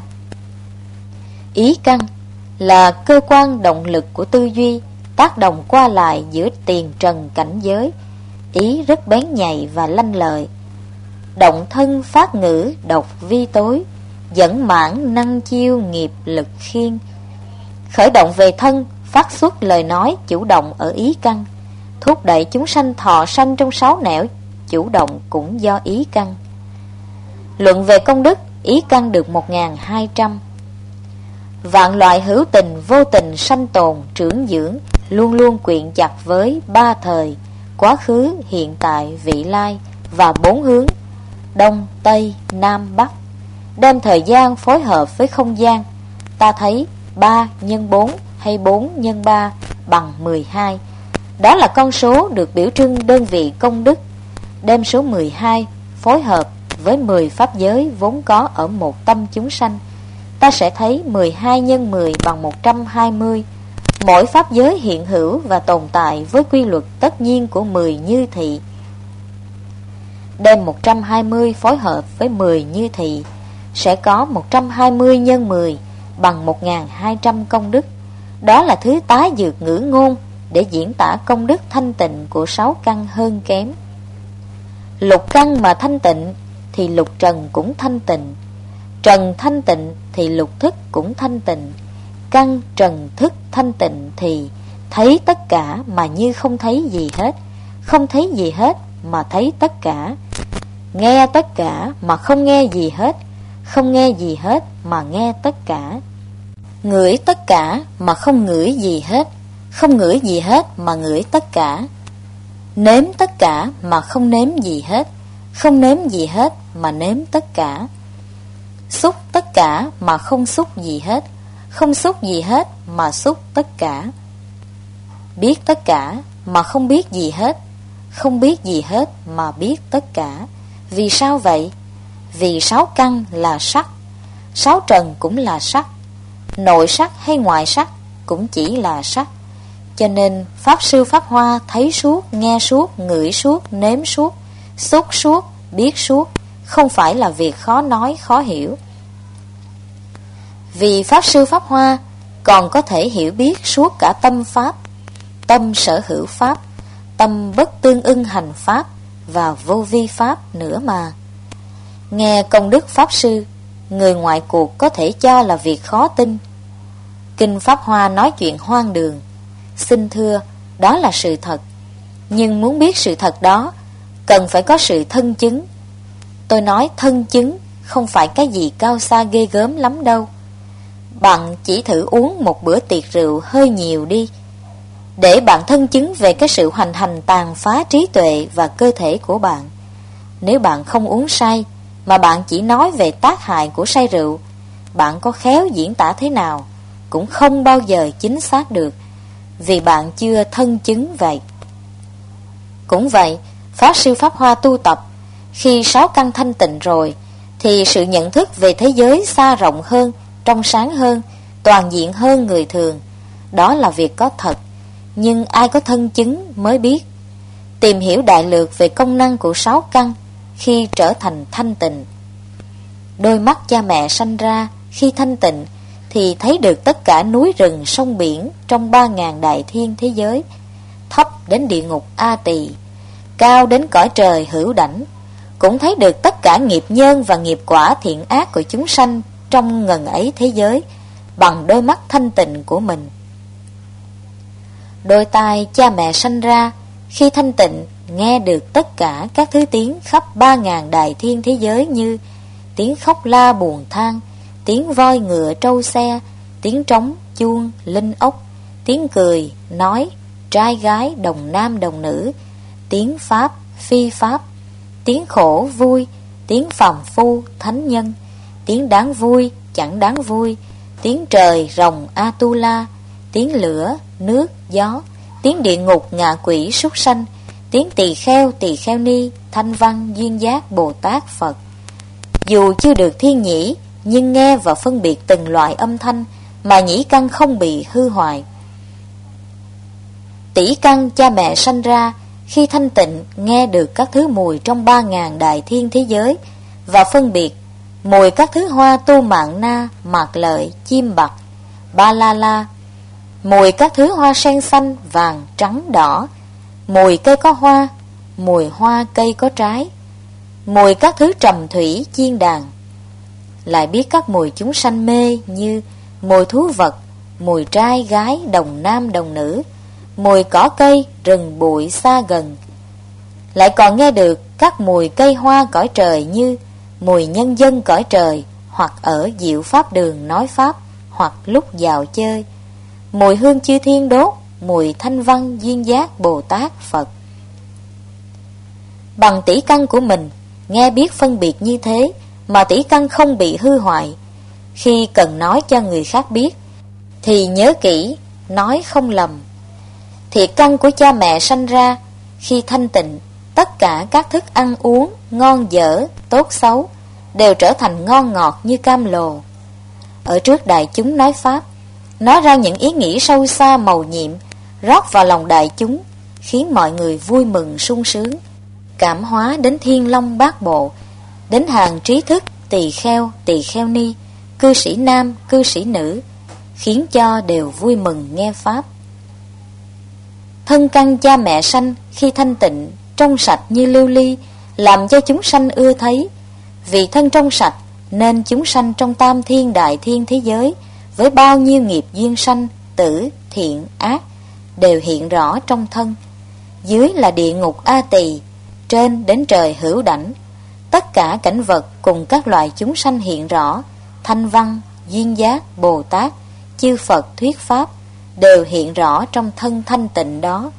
Ý căn là cơ quan động lực của tư duy, tác động qua lại giữa tiền trần cảnh giới. Ý rất bén nhạy và lanh lợi. Động thân phát ngữ độc vi tối, dẫn mãn năng chiêu nghiệp lực khiên. Khởi động về thân, phát xuất lời nói chủ động ở ý căn. Thúc đẩy chúng sanh thọ sanh trong sáu nẻo, chủ động cũng do ý căn. Luận về công đức, ý căn được một nghìn hai trăm. Vạn loại hữu tình vô tình sanh tồn trưởng dưỡng, luôn luôn quyện chặt với ba thời: quá khứ, hiện tại, vị lai, và bốn hướng: đông, tây, nam, bắc. đem thời gian phối hợp với không gian, ta thấy ba nhân bốn hay bốn nhân ba bằng mười hai. Đó là con số được biểu trưng đơn vị công đức. Đem số mười hai phối hợp với mười pháp giới vốn có ở một tâm chúng sanh, ta sẽ thấy mười hai nhân mười bằng một trăm hai mươi. Mỗi pháp giới hiện hữu và tồn tại với quy luật tất nhiên của mười như thị. Đem một trăm hai mươi phối hợp với mười như thị, sẽ có một trăm hai mươi nhân mười bằng một nghìn hai trăm công đức. Đó là thứ tá dược ngữ ngôn để diễn tả công đức thanh tịnh của sáu căn hơn kém. Lục căn mà thanh tịnh thì lục trần cũng thanh tịnh, trần thanh tịnh thì lục thức cũng thanh tịnh. Căn trần thức thanh tịnh thì thấy tất cả mà như không thấy gì hết, không thấy gì hết mà thấy tất cả, nghe tất cả mà không nghe gì hết, không nghe gì hết mà nghe tất cả, ngửi tất cả mà không ngửi gì hết, không ngửi gì hết mà ngửi tất cả, nếm tất cả mà không nếm gì hết, không nếm gì hết mà nếm tất cả, xúc tất cả mà không xúc gì hết, không xúc gì hết mà xúc tất cả, biết tất cả mà không biết gì hết, không biết gì hết mà biết tất cả. Vì sao vậy? Vì sáu căn là sắc, sáu trần cũng là sắc, nội sắc hay ngoại sắc cũng chỉ là sắc. Cho nên Pháp Sư Pháp Hoa thấy suốt, nghe suốt, ngửi suốt, nếm suốt, xúc suốt, biết suốt, không phải là việc khó nói, khó hiểu. Vì Pháp Sư Pháp Hoa còn có thể hiểu biết suốt cả tâm Pháp, tâm sở hữu Pháp, tâm bất tương ưng hành Pháp và vô vi Pháp nữa mà. Nghe công đức Pháp Sư, người ngoại cuộc có thể cho là việc khó tin. Kinh Pháp Hoa nói chuyện hoang đường, xin thưa, đó là sự thật. Nhưng muốn biết sự thật đó, cần phải có sự thân chứng. Tôi nói thân chứng không phải cái gì cao xa ghê gớm lắm đâu. Bạn chỉ thử uống một bữa tiệc rượu hơi nhiều đi, để bạn thân chứng về cái sự hoành hành tàn phá trí tuệ và cơ thể của bạn. Nếu bạn không uống say, mà bạn chỉ nói về tác hại của say rượu, bạn có khéo diễn tả thế nào cũng không bao giờ chính xác được, vì bạn chưa thân chứng vậy. Cũng vậy, Pháp Sư Pháp Hoa tu tập, khi sáu căn thanh tịnh rồi, thì sự nhận thức về thế giới xa rộng hơn, trong sáng hơn, toàn diện hơn người thường. Đó là việc có thật, nhưng ai có thân chứng mới biết. Tìm hiểu đại lược về công năng của sáu căn khi trở thành thanh tịnh. Đôi mắt cha mẹ sanh ra khi thanh tịnh thì thấy được tất cả núi rừng sông biển trong ba ngàn đại thiên thế giới, thấp đến địa ngục A Tỳ, cao đến cõi trời hữu đảnh, cũng thấy được tất cả nghiệp nhân và nghiệp quả thiện ác của chúng sanh trong ngần ấy thế giới bằng đôi mắt thanh tịnh của mình. Đôi tai cha mẹ sanh ra khi thanh tịnh nghe được tất cả các thứ tiếng khắp ba ngàn đại thiên thế giới, như tiếng khóc la buồn than, tiếng voi ngựa trâu xe, tiếng trống chuông linh ốc, tiếng cười nói trai gái đồng nam đồng nữ, tiếng pháp phi pháp, tiếng khổ vui, tiếng phàm phu thánh nhân, tiếng đáng vui chẳng đáng vui, tiếng trời rồng Atula, tiếng lửa nước gió, tiếng địa ngục ngạ quỷ súc sanh, tiếng tỳ kheo tỳ kheo ni, thanh văn duyên giác Bồ Tát Phật. Dù chưa được thiên nhĩ, nhưng nghe và phân biệt từng loại âm thanh mà nhĩ căn không bị hư hoại. Tỷ căn cha mẹ sanh ra khi thanh tịnh nghe được các thứ mùi trong ba ngàn đại thiên thế giới và phân biệt mùi các thứ hoa tu mạng na, mạc lợi, chim bạc, ba la la, mùi các thứ hoa sen xanh, vàng, trắng, đỏ, mùi cây có hoa, mùi hoa cây có trái, mùi các thứ trầm thủy, chiên đàn. Lại biết các mùi chúng sanh mê như mùi thú vật, mùi trai gái đồng nam đồng nữ, mùi cỏ cây, rừng bụi xa gần. Lại còn nghe được các mùi cây hoa cõi trời như mùi nhân dân cõi trời, hoặc ở diệu pháp đường nói pháp, hoặc lúc vào chơi, mùi hương chư thiên đốt, mùi thanh văn duyên giác Bồ Tát Phật. Bằng tỷ căn của mình nghe biết phân biệt như thế, mà tỷ căn không bị hư hoại. Khi cần nói cho người khác biết thì nhớ kỹ, nói không lầm. Thiệt căn của cha mẹ sanh ra khi thanh tịnh, tất cả các thức ăn uống, ngon dở, tốt xấu đều trở thành ngon ngọt như cam lồ. Ở trước đại chúng nói pháp, nói ra những ý nghĩ sâu xa mầu nhiệm, rót vào lòng đại chúng, khiến mọi người vui mừng sung sướng, cảm hóa đến thiên long bát bộ, đến hàng trí thức, tỳ kheo, tỳ kheo ni, cư sĩ nam, cư sĩ nữ, khiến cho đều vui mừng nghe pháp. Thân căn cha mẹ sanh khi thanh tịnh, trong sạch như lưu ly, làm cho chúng sanh ưa thấy. Vì thân trong sạch nên chúng sanh trong tam thiên đại thiên thế giới, với bao nhiêu nghiệp duyên sanh, tử, thiện, ác đều hiện rõ trong thân. Dưới là địa ngục A Tỳ, trên đến trời Hữu Đảnh. Tất cả cảnh vật cùng các loại chúng sanh hiện rõ, thanh văn, duyên giác, Bồ Tát, chư Phật thuyết pháp đều hiện rõ trong thân thanh tịnh đó.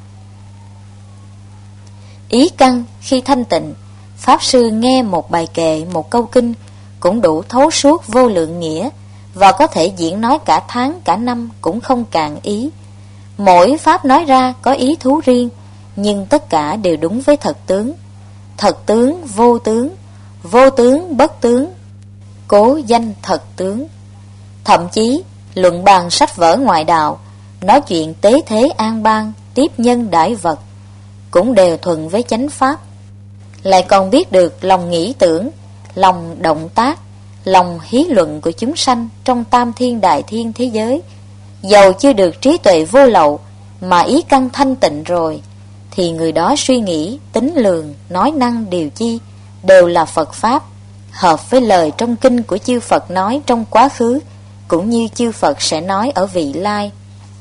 Ý căn khi thanh tịnh, pháp sư nghe một bài kệ, một câu kinh cũng đủ thấu suốt vô lượng nghĩa, và có thể diễn nói cả tháng cả năm cũng không cạn ý. Mỗi pháp nói ra có ý thú riêng, nhưng tất cả đều đúng với thật tướng. Thật tướng vô tướng, vô tướng bất tướng, cố danh thật tướng. Thậm chí luận bàn sách vở ngoại đạo, nói chuyện tế thế an bang, tiếp nhân đãi vật, cũng đều thuận với chánh pháp. Lại còn biết được lòng nghĩ tưởng, lòng động tác, lòng hí luận của chúng sanh trong tam thiên đại thiên thế giới. Dầu chưa được trí tuệ vô lậu, mà ý căn thanh tịnh rồi, thì người đó suy nghĩ, tính lường, nói năng điều chi đều là Phật Pháp, hợp với lời trong kinh của chư Phật nói trong quá khứ, cũng như chư Phật sẽ nói ở vị lai.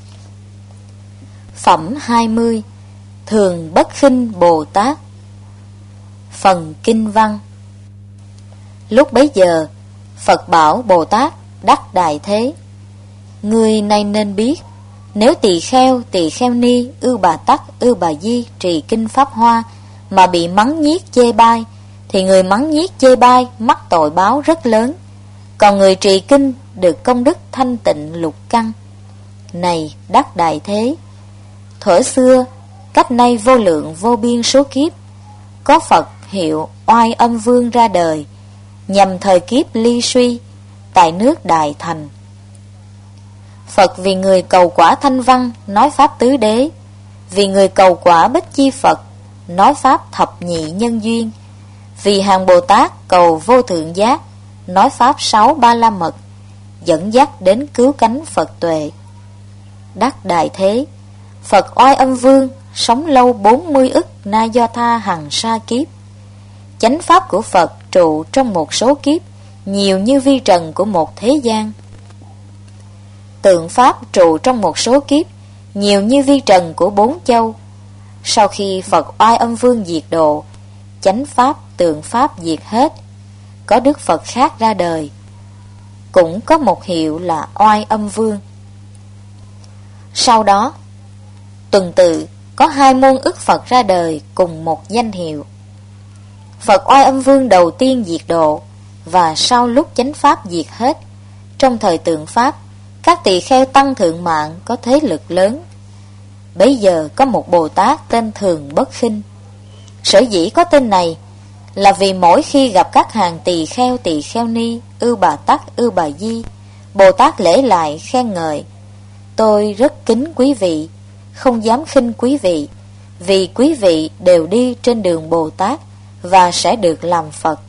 Phẩm hai mươi. Thường bất khinh Bồ Tát. Phần kinh văn. Lúc bấy giờ, Phật bảo Bồ Tát đắc đại thế: người này nên biết, nếu tỳ kheo, tỳ kheo ni, ưu bà tắc, ưu bà di trì kinh pháp hoa mà bị mắng nhiếc chê bai, thì người mắng nhiếc chê bai mắc tội báo rất lớn. Còn người trì kinh được công đức thanh tịnh lục căn. Này đắc đại thế, thuở xưa cách nay vô lượng vô biên số kiếp, có Phật hiệu Oai Âm Vương ra đời, nhằm thời kiếp ly suy tại nước Đại Thành. Phật vì người cầu quả thanh văn nói pháp tứ đế, vì người cầu quả bích chi Phật nói pháp thập nhị nhân duyên, vì hàng Bồ Tát cầu vô thượng giác nói pháp sáu ba la mật, dẫn dắt đến cứu cánh Phật tuệ. Đắc đại thế, Phật Oai Âm Vương sống lâu bốn mươi ức na do tha hằng sa kiếp. Chánh pháp của Phật trụ trong một số kiếp nhiều như vi trần của một thế gian. Tượng pháp trụ trong một số kiếp nhiều như vi trần của bốn châu. Sau khi Phật Oai Âm Vương diệt độ, chánh pháp, tượng pháp diệt hết, có Đức Phật khác ra đời, cũng có một hiệu là Oai Âm Vương. Sau đó tuần tự có hai môn ức Phật ra đời cùng một danh hiệu. Phật Oai Âm Vương đầu tiên diệt độ, và sau lúc chánh pháp diệt hết, trong thời tượng pháp, các tỳ kheo tăng thượng mạng có thế lực lớn. Bấy giờ có một Bồ Tát tên Thường Bất Khinh. Sở dĩ có tên này là vì mỗi khi gặp các hàng tỳ kheo, tỳ kheo ni, ưu bà tắc, ưu bà di, Bồ Tát lễ lại khen ngợi: tôi rất kính quý vị, không dám khinh quý vị, vì quý vị đều đi trên đường Bồ Tát và sẽ được làm Phật.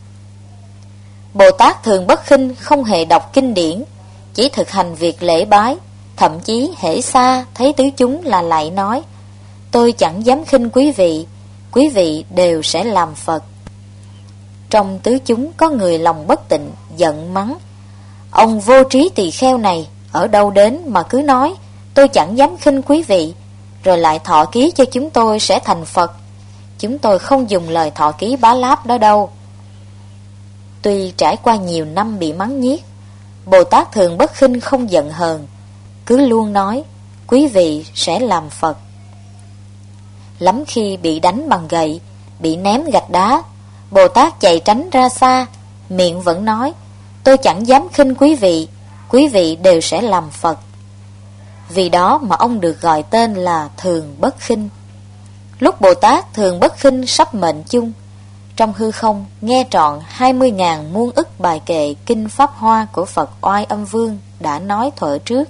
Bồ Tát Thường Bất Khinh không hề đọc kinh điển, chỉ thực hành việc lễ bái, thậm chí hễ xa thấy tứ chúng là lại nói: tôi chẳng dám khinh quý vị, quý vị đều sẽ làm Phật. Trong tứ chúng có người lòng bất tịnh, giận mắng: ông vô trí tỳ kheo này ở đâu đến mà cứ nói tôi chẳng dám khinh quý vị, rồi lại thọ ký cho chúng tôi sẽ thành Phật. Chúng tôi không dùng lời thọ ký bá láp đó đâu. Tuy trải qua nhiều năm bị mắng nhiếc, Bồ Tát Thường Bất Khinh không giận hờn, cứ luôn nói quý vị sẽ làm Phật. Lắm khi bị đánh bằng gậy, bị ném gạch đá, Bồ Tát chạy tránh ra xa, miệng vẫn nói: tôi chẳng dám khinh quý vị, quý vị đều sẽ làm Phật. Vì đó mà ông được gọi tên là Thường Bất Khinh. Lúc Bồ Tát Thường Bất Khinh sắp mệnh chung, trong hư không nghe trọn hai mươi ngàn muôn ức bài kệ kinh Pháp Hoa của Phật Oai Âm Vương đã nói thuở trước.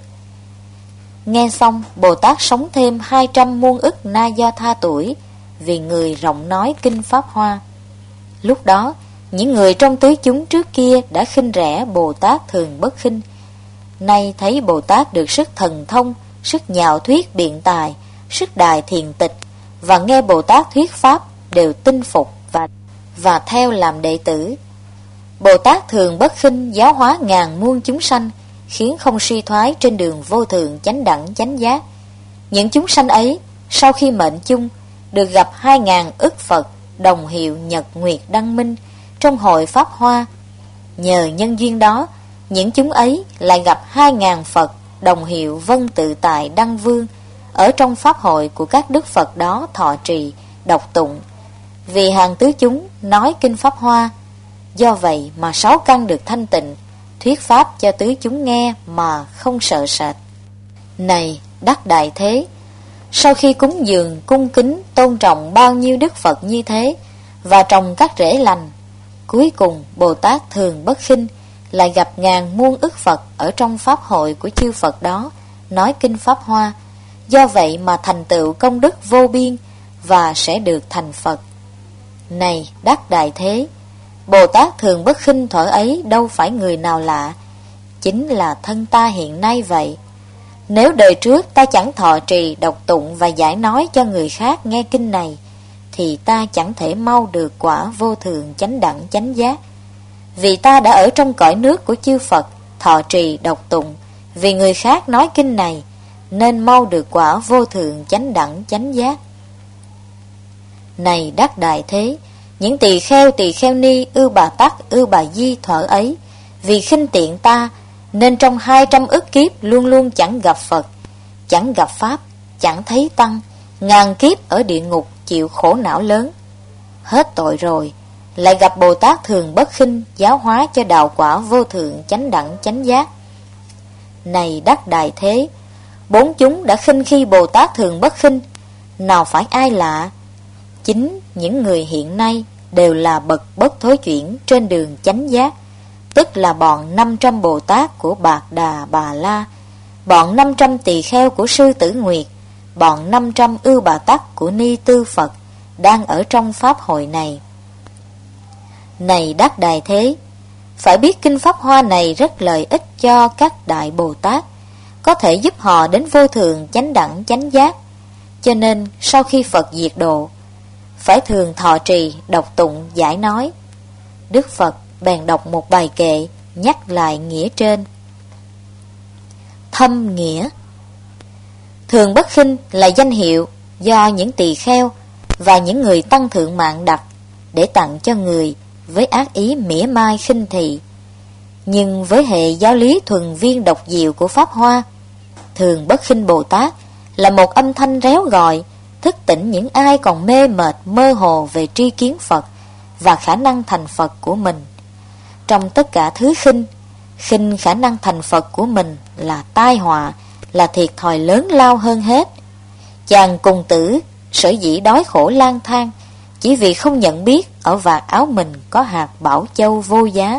Nghe xong, Bồ Tát sống thêm hai trăm muôn ức na do tha tuổi, vì người rộng nói kinh Pháp Hoa. Lúc đó, những người trong tứ chúng trước kia đã khinh rẻ Bồ Tát Thường Bất Khinh, nay thấy Bồ Tát được sức thần thông, sức nhạo thuyết biện tài, sức đài thiền tịch, và nghe Bồ Tát thuyết Pháp đều tin phục và, và theo làm đệ tử. Bồ Tát Thường Bất Khinh giáo hóa ngàn muôn chúng sanh, khiến không suy thoái trên đường vô thượng chánh đẳng chánh giác. Những chúng sanh ấy, sau khi mệnh chung, được gặp hai ngàn ức Phật đồng hiệu Nhật Nguyệt Đăng Minh trong hội Pháp Hoa. Nhờ nhân duyên đó, những chúng ấy lại gặp hai ngàn Phật đồng hiệu Vân Tự Tại Đăng Vương ở trong Pháp hội của các Đức Phật đó thọ trì, đọc tụng. Vì hàng tứ chúng nói kinh Pháp Hoa, do vậy mà sáu căn được thanh tịnh, thuyết Pháp cho tứ chúng nghe mà không sợ sệt. Này đắc đại thế, sau khi cúng dường, cung kính, tôn trọng bao nhiêu Đức Phật như thế, và trồng các rễ lành, cuối cùng Bồ Tát Thường Bất Khinh lại gặp ngàn muôn ức Phật ở trong Pháp hội của chư Phật đó, nói kinh Pháp Hoa, do vậy mà thành tựu công đức vô biên, và sẽ được thành Phật. Này đắc đại thế, Bồ Tát Thường Bất Khinh thuở ấy đâu phải người nào lạ, chính là thân ta hiện nay vậy. Nếu đời trước ta chẳng thọ trì, đọc tụng và giải nói cho người khác nghe kinh này, thì ta chẳng thể mau được quả vô thượng chánh đẳng chánh giác. Vì ta đã ở trong cõi nước của chư Phật, thọ trì, đọc tụng, vì người khác nói kinh này, nên mau được quả vô thượng chánh đẳng chánh giác. Này đắc đại thế, những tỳ kheo tỳ kheo ni, ư bà tắc, ư bà di thuở ấy, vì khinh tiện ta, nên trong hai trăm ức kiếp luôn luôn chẳng gặp Phật, chẳng gặp Pháp, chẳng thấy Tăng, ngàn kiếp ở địa ngục chịu khổ não lớn. Hết tội rồi, lại gặp Bồ Tát Thường Bất Khinh giáo hóa cho đạo quả vô thượng chánh đẳng chánh giác. Này đắc đại thế, bốn chúng đã khinh khi Bồ Tát Thường Bất Khinh, nào phải ai lạ, chính những người hiện nay đều là bậc bất thối chuyển trên đường chánh giác, tức là bọn năm trăm Bồ Tát của Bạc Đà Bà La, bọn năm trăm tỳ kheo của Sư Tử Nguyệt, bọn năm trăm ưu bà tắc của Ni Tư Phật đang ở trong Pháp hội này. Này đắc đại thế, phải biết kinh Pháp Hoa này rất lợi ích cho các đại Bồ Tát, có thể giúp họ đến vô thượng chánh đẳng chánh giác. Cho nên sau khi Phật diệt độ, phải thường thọ trì, đọc tụng, giải nói. Đức Phật bèn đọc một bài kệ nhắc lại nghĩa trên. Thâm nghĩa. Thường Bất Khinh là danh hiệu do những tỳ kheo và những người tăng thượng mạng đặt để tặng cho người với ác ý mỉa mai khinh thị. Nhưng với hệ giáo lý thuần viên độc diệu của Pháp Hoa, Thường Bất Khinh Bồ Tát là một âm thanh réo gọi, thức tỉnh những ai còn mê mệt mơ hồ về tri kiến Phật và khả năng thành Phật của mình. Trong tất cả thứ khinh, khinh khả năng thành Phật của mình là tai họa, là thiệt thòi lớn lao hơn hết. Chàng cùng tử sở dĩ đói khổ lang thang chỉ vì không nhận biết ở vạt áo mình có hạt bảo châu vô giá.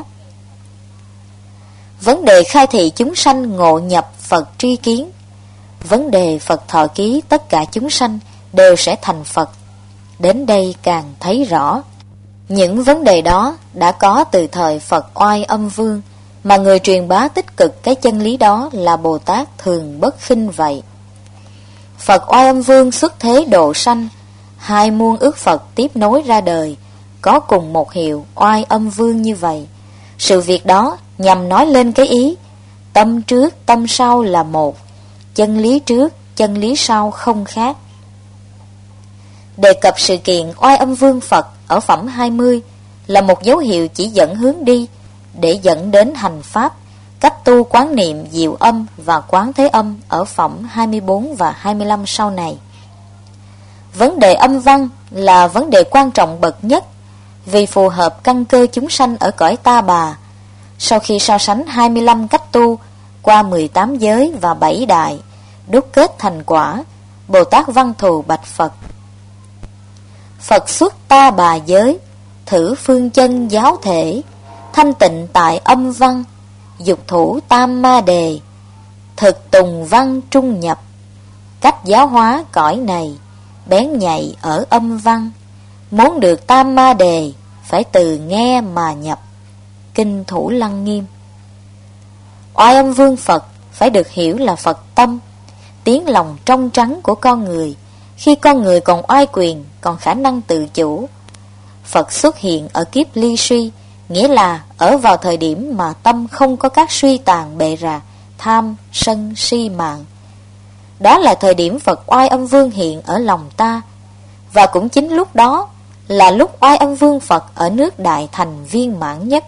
Vấn đề khai thị chúng sanh ngộ nhập Phật tri kiến, vấn đề Phật thọ ký tất cả chúng sanh đều sẽ thành Phật, đến đây càng thấy rõ. Những vấn đề đó đã có từ thời Phật Oai Âm Vương, mà người truyền bá tích cực cái chân lý đó là Bồ Tát Thường Bất Khinh vậy. Phật Oai Âm Vương xuất thế độ sanh, hai muôn ước Phật tiếp nối ra đời, có cùng một hiệu Oai Âm Vương như vậy. Sự việc đó nhằm nói lên cái ý tâm trước tâm sau là một, chân lý trước chân lý sau không khác. Đề cập sự kiện Oai Âm Vương Phật ở phẩm hai mươi là một dấu hiệu chỉ dẫn hướng đi để dẫn đến hành pháp, cách tu quán niệm diệu âm và quán thế âm ở phẩm hai mươi bốn và hai mươi lăm sau này. Vấn đề âm văn là vấn đề quan trọng bậc nhất, vì phù hợp căn cơ chúng sanh ở cõi Ta Bà. Sau khi so sánh hai mươi lăm cách tu qua mười tám giới và bảy đại, đúc kết thành quả, Bồ Tát Văn Thù bạch Phật: Phật xuất Ta Bà giới, thử phương chân giáo thể, thanh tịnh tại âm văn, dục thủ tam ma đề, thực tùng văn trung nhập, cách giáo hóa cõi này, bén nhạy ở âm văn, muốn được tam ma đề, phải từ nghe mà nhập. Kinh Thủ Lăng Nghiêm. Oai âm vương Phật phải được hiểu là Phật tâm, tiếng lòng trong trắng của con người, khi con người còn oai quyền, còn khả năng tự chủ. Phật xuất hiện ở kiếp ly suy, nghĩa là ở vào thời điểm mà tâm không có các suy tàn bệ rạc, tham, sân, si mạng. Đó là thời điểm Phật Oai Âm Vương hiện ở lòng ta, và cũng chính lúc đó là lúc Oai Âm Vương Phật ở nước Đại Thành viên mãn nhất.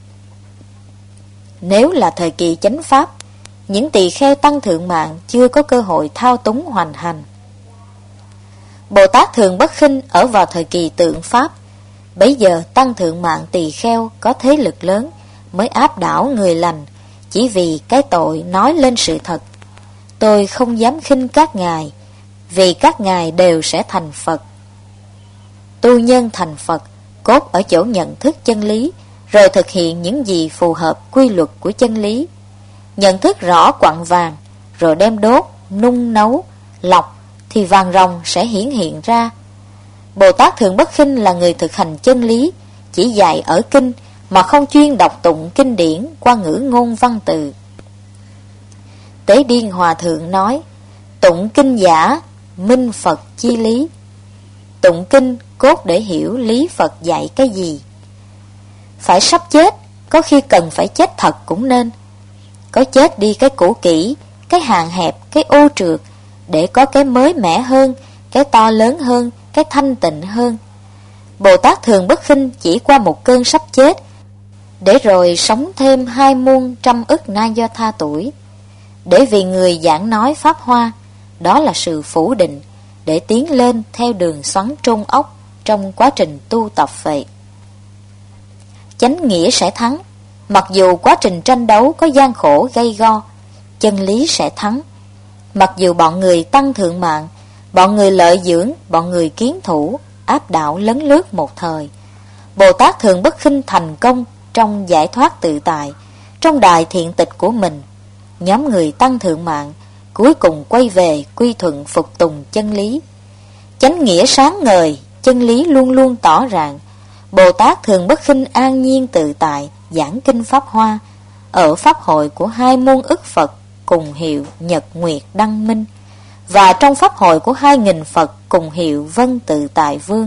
Nếu là thời kỳ chánh pháp, những tỳ kheo tăng thượng mạng chưa có cơ hội thao túng hoành hành. Bồ Tát Thường Bất Khinh ở vào thời kỳ tượng pháp, bấy giờ tăng thượng mạng tỳ kheo có thế lực lớn mới áp đảo người lành, chỉ vì cái tội nói lên sự thật. Tôi không dám khinh các ngài, vì các ngài đều sẽ thành Phật. Tu nhân thành Phật cốt ở chỗ nhận thức chân lý, rồi thực hiện những gì phù hợp quy luật của chân lý. Nhận thức rõ quặng vàng, rồi đem đốt, nung nấu, lọc, thì vàng ròng sẽ hiển hiện ra. Bồ Tát Thường Bất Khinh là người thực hành chân lý, chỉ dạy ở kinh mà không chuyên đọc tụng kinh điển qua ngữ ngôn văn tự. Tế Điên Hòa Thượng nói: tụng kinh giả, minh Phật chi lý. Tụng kinh cốt để hiểu lý Phật dạy cái gì. Phải sắp chết, có khi cần phải chết thật cũng nên. Có chết đi cái cũ kỹ, cái hạn hẹp, cái ô trượt, để có cái mới mẻ hơn, cái to lớn hơn, cái thanh tịnh hơn. Bồ Tát Thường Bất Khinh chỉ qua một cơn sắp chết, để rồi sống thêm hai muôn trăm ức na do tha tuổi. Để vì người giảng nói pháp hoa, đó là sự phủ định, để tiến lên theo đường xoắn trung ốc trong quá trình tu tập vậy. Chánh nghĩa sẽ thắng, mặc dù quá trình tranh đấu có gian khổ gay go, chân lý sẽ thắng. Mặc dù bọn người tăng thượng mạng, bọn người lợi dưỡng, bọn người kiến thủ, áp đảo lấn lướt một thời, Bồ Tát Thường Bất Khinh thành công trong giải thoát tự tại, trong đại thiện tịch của mình. Nhóm người tăng thượng mạng cuối cùng quay về quy thuận phục tùng chân lý. Chánh nghĩa sáng ngời, chân lý luôn luôn tỏ rạng. Bồ Tát Thường Bất Khinh an nhiên tự tại, giảng kinh Pháp Hoa, ở Pháp hội của hai muôn ức Phật cùng hiệu Nhật Nguyệt Đăng Minh, và trong Pháp hội của hai nghìn Phật cùng hiệu Vân Tự Tại Vương.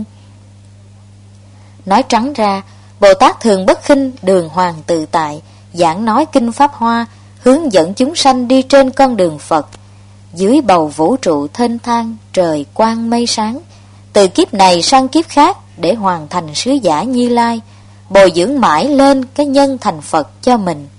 Nói trắng ra, Bồ Tát Thường Bất Khinh đường hoàng tự tại, giảng nói kinh Pháp Hoa, hướng dẫn chúng sanh đi trên con đường Phật, dưới bầu vũ trụ thênh thang, trời quang mây sáng, từ kiếp này sang kiếp khác, để hoàn thành sứ giả Như Lai, bồi dưỡng mãi lên cái nhân thành Phật cho mình.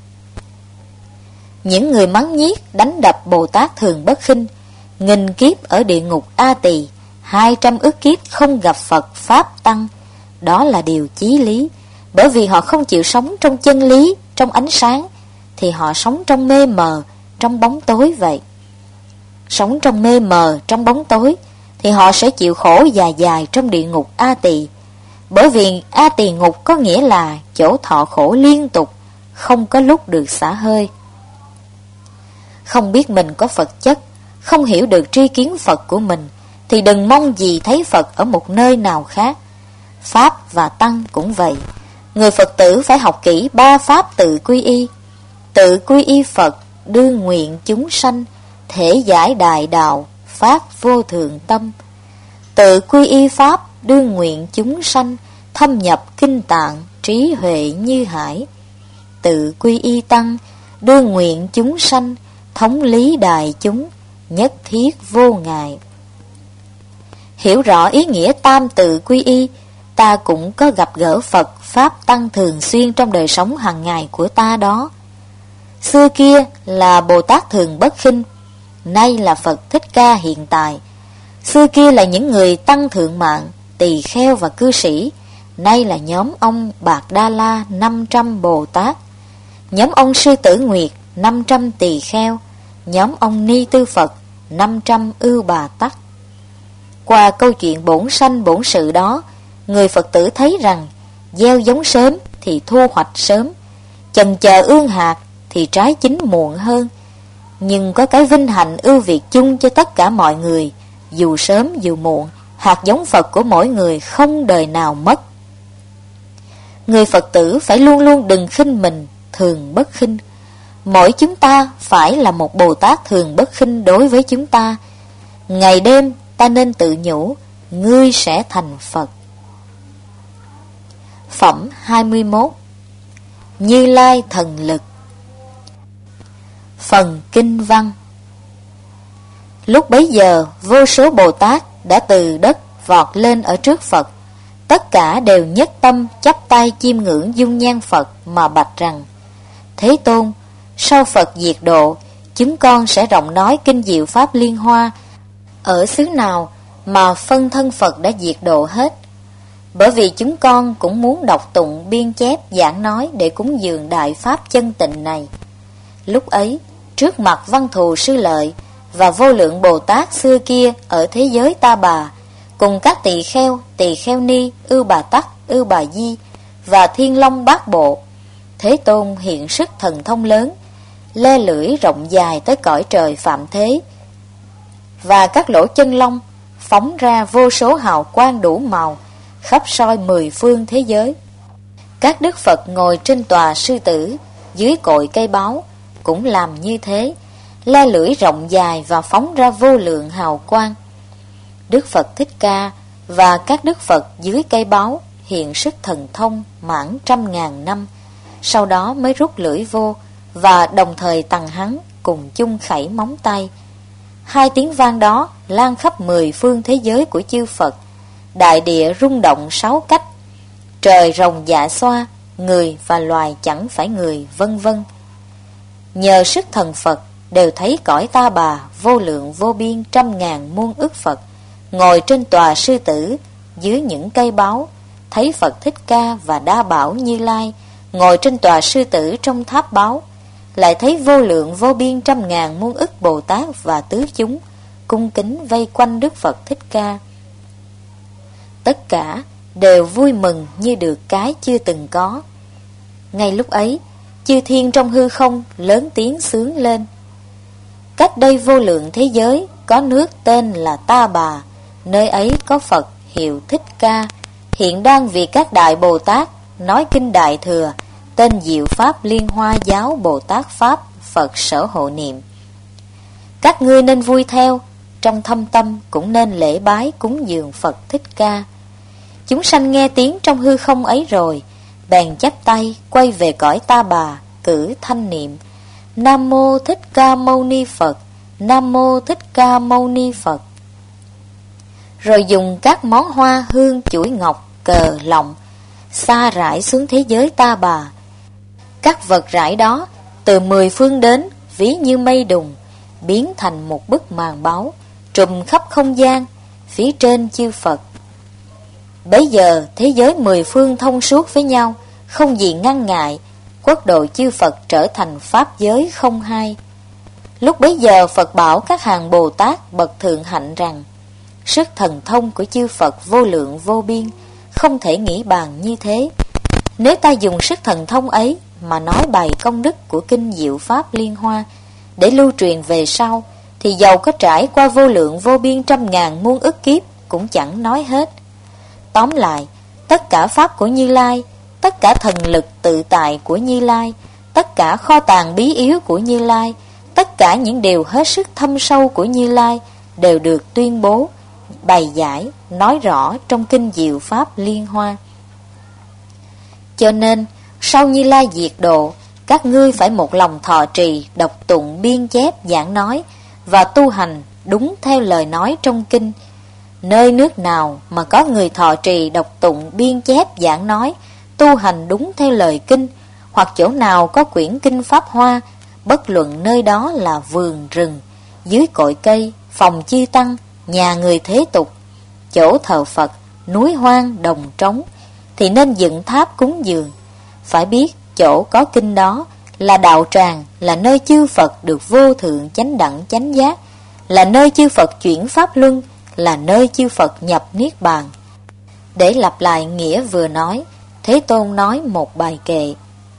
Những người mắng nhiếc đánh đập Bồ Tát Thường Bất Khinh, nghìn kiếp ở địa ngục A Tỳ, hai trăm ức kiếp không gặp Phật Pháp Tăng, đó là điều chí lý. Bởi vì họ không chịu sống trong chân lý, trong ánh sáng, thì họ sống trong mê mờ, trong bóng tối vậy. Sống trong mê mờ, trong bóng tối, thì họ sẽ chịu khổ dài dài trong địa ngục A Tỳ. Bởi vì A Tỳ ngục có nghĩa là chỗ thọ khổ liên tục, không có lúc được xả hơi. Không biết mình có Phật chất, không hiểu được tri kiến Phật của mình, thì đừng mong gì thấy Phật ở một nơi nào khác. Pháp và Tăng cũng vậy. Người Phật tử phải học kỹ ba pháp tự quy y. Tự quy y Phật, đương nguyện chúng sanh, thể giải đại đạo, phát vô thượng tâm. Tự quy y Pháp, đương nguyện chúng sanh, thâm nhập kinh tạng, trí huệ như hải. Tự quy y Tăng, đương nguyện chúng sanh, thống lý đại chúng, nhất thiết vô ngại. Hiểu rõ ý nghĩa tam tự quy y, ta cũng có gặp gỡ Phật Pháp Tăng thường xuyên trong đời sống hàng ngày của ta đó. Xưa kia là Bồ Tát Thường Bất Khinh, nay là Phật Thích Ca hiện tại. Xưa kia là những người tăng thượng mạng, tỳ kheo và cư sĩ, nay là nhóm ông Bạc Đa La năm trăm Bồ Tát, nhóm ông Sư Tử Nguyệt năm trăm Tỳ Kheo, nhóm ông Ni Tư Phật năm trăm Ưu Bà Tắc. Qua câu chuyện bổn sanh bổn sự đó, người Phật tử thấy rằng gieo giống sớm thì thu hoạch sớm, chần chờ ương hạt thì trái chín muộn hơn. Nhưng có cái vinh hạnh ưu việt chung cho tất cả mọi người, dù sớm dù muộn, hạt giống Phật của mỗi người không đời nào mất. Người Phật tử phải luôn luôn đừng khinh mình, thường bất khinh. Mỗi chúng ta phải là một Bồ Tát thường bất khinh đối với chúng ta. Ngày đêm ta nên tự nhủ, ngươi sẽ thành Phật. Phẩm hai mươi mốt. Như Lai thần lực. Phần kinh văn. Lúc bấy giờ, vô số Bồ Tát đã từ đất vọt lên ở trước Phật. Tất cả đều nhất tâm chắp tay chiêm ngưỡng dung nhan Phật mà bạch rằng: Thế Tôn, sau Phật diệt độ, chúng con sẽ rộng nói kinh diệu pháp Liên Hoa. Ở xứ nào mà phân thân Phật đã diệt độ hết? Bởi vì chúng con cũng muốn đọc tụng biên chép giảng nói để cúng dường đại pháp chân tịnh này. Lúc ấy, trước mặt Văn Thù Sư Lợi và vô lượng Bồ Tát xưa kia ở thế giới Ta Bà, cùng các tỳ kheo, tỳ kheo ni, Ưu Bà Tắc, Ưu Bà Di và Thiên Long Bát Bộ, Thế Tôn hiện sức thần thông lớn, le lưỡi rộng dài tới cõi trời phạm thế, và các lỗ chân lông phóng ra vô số hào quang đủ màu, khắp soi mười phương thế giới. Các đức Phật ngồi trên tòa sư tử, dưới cội cây báu, cũng làm như thế, le lưỡi rộng dài và phóng ra vô lượng hào quang. Đức Phật Thích Ca và các đức Phật dưới cây báu hiện sức thần thông mãn trăm ngàn năm, sau đó mới rút lưỡi vô và đồng thời tằng hắn cùng chung khẩy móng tay. Hai tiếng vang đó lan khắp mười phương thế giới của chư Phật, đại địa rung động sáu cách, trời rồng dạ xoa, người và loài chẳng phải người, vân vân. Nhờ sức thần Phật đều thấy cõi Ta Bà vô lượng vô biên trăm ngàn muôn ức Phật ngồi trên tòa sư tử dưới những cây báu, thấy Phật Thích Ca và Đa Bảo Như Lai ngồi trên tòa sư tử trong tháp báu, lại thấy vô lượng vô biên trăm ngàn muôn ức Bồ Tát và tứ chúng cung kính vây quanh Đức Phật Thích Ca. Tất cả đều vui mừng như được cái chưa từng có. Ngay lúc ấy, chư thiên trong hư không lớn tiếng xướng lên: Cách đây vô lượng thế giới có nước tên là Ta Bà, nơi ấy có Phật hiệu Thích Ca, hiện đang vì các đại Bồ Tát nói kinh Đại Thừa, tên diệu pháp Liên Hoa giáo Bồ Tát Pháp Phật sở hộ niệm. Các ngươi nên vui theo, trong thâm tâm cũng nên lễ bái cúng dường Phật Thích Ca. Chúng sanh nghe tiếng trong hư không ấy rồi, bèn chắp tay quay về cõi Ta Bà, cử thanh niệm: Nam Mô Thích Ca Mâu Ni Phật, Nam Mô Thích Ca Mâu Ni Phật. Rồi dùng các món hoa hương chuỗi ngọc, cờ, lọng sa rải xuống thế giới Ta Bà. Các vật rải đó từ mười phương đến, ví như mây đùng, biến thành một bức màn báu trùm khắp không gian, phía trên chư Phật. Bấy giờ thế giới mười phương thông suốt với nhau, không gì ngăn ngại, quốc độ chư Phật trở thành pháp giới không hai. Lúc bấy giờ Phật bảo các hàng Bồ Tát bậc thượng hạnh rằng: Sức thần thông của chư Phật vô lượng vô biên, không thể nghĩ bàn như thế. Nếu ta dùng sức thần thông ấy mà nói bày công đức của kinh diệu pháp Liên Hoa để lưu truyền về sau, thì dầu có trải qua vô lượng vô biên trăm ngàn muôn ức kiếp cũng chẳng nói hết. Tóm lại, tất cả pháp của Như Lai, tất cả thần lực tự tại của Như Lai, tất cả kho tàng bí yếu của Như Lai, tất cả những điều hết sức thâm sâu của Như Lai đều được tuyên bố, bày giải, nói rõ trong kinh diệu pháp Liên Hoa. Cho nên, sau Như Lai diệt độ, các ngươi phải một lòng thọ trì, đọc tụng biên chép giảng nói và tu hành đúng theo lời nói trong kinh. Nơi nước nào mà có người thọ trì, đọc tụng biên chép giảng nói, tu hành đúng theo lời kinh, hoặc chỗ nào có quyển kinh Pháp Hoa, bất luận nơi đó là vườn rừng, dưới cội cây, phòng chư tăng, nhà người thế tục, chỗ thờ Phật, núi hoang, đồng trống, thì nên dựng tháp cúng dường. Phải biết chỗ có kinh đó là đạo tràng, là nơi chư Phật được vô thượng chánh đẳng chánh giác, là nơi chư Phật chuyển pháp luân, là nơi chư Phật nhập niết bàn. Để lặp lại nghĩa vừa nói, Thế Tôn nói một bài kệ.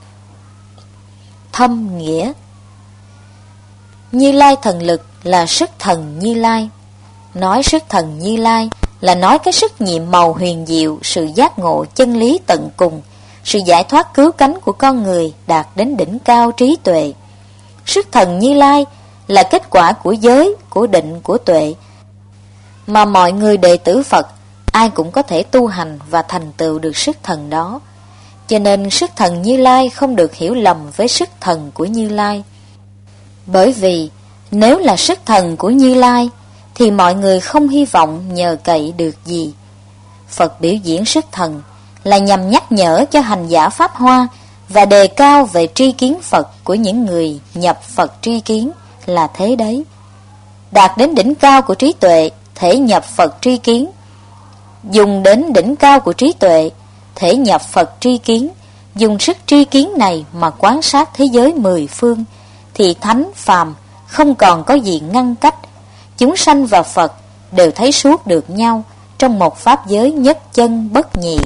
Thâm nghĩa. Như Lai thần lực là sức thần Như Lai. Nói sức thần Như Lai là nói cái sức nhiệm màu huyền diệu, sự giác ngộ chân lý tận cùng, sự giải thoát cứu cánh của con người đạt đến đỉnh cao trí tuệ. Sức thần Như Lai là kết quả của giới, của định, của tuệ, mà mọi người đệ tử Phật ai cũng có thể tu hành và thành tựu được sức thần đó. Cho nên sức thần Như Lai không được hiểu lầm với sức thần của Như Lai. Bởi vì nếu là sức thần của Như Lai thì mọi người không hy vọng nhờ cậy được gì. Phật biểu diễn sức thần là nhằm nhắc nhở cho hành giả Pháp Hoa và đề cao về tri kiến Phật của những người nhập Phật tri kiến, là thế đấy. Đạt đến đỉnh cao của trí tuệ, thể nhập Phật tri kiến. Dùng đến đỉnh cao của trí tuệ, thể nhập Phật tri kiến, dùng sức tri kiến này mà quan sát thế giới mười phương, thì thánh phàm không còn có gì ngăn cách. Chúng sanh và Phật đều thấy suốt được nhau trong một pháp giới nhất chân bất nhị.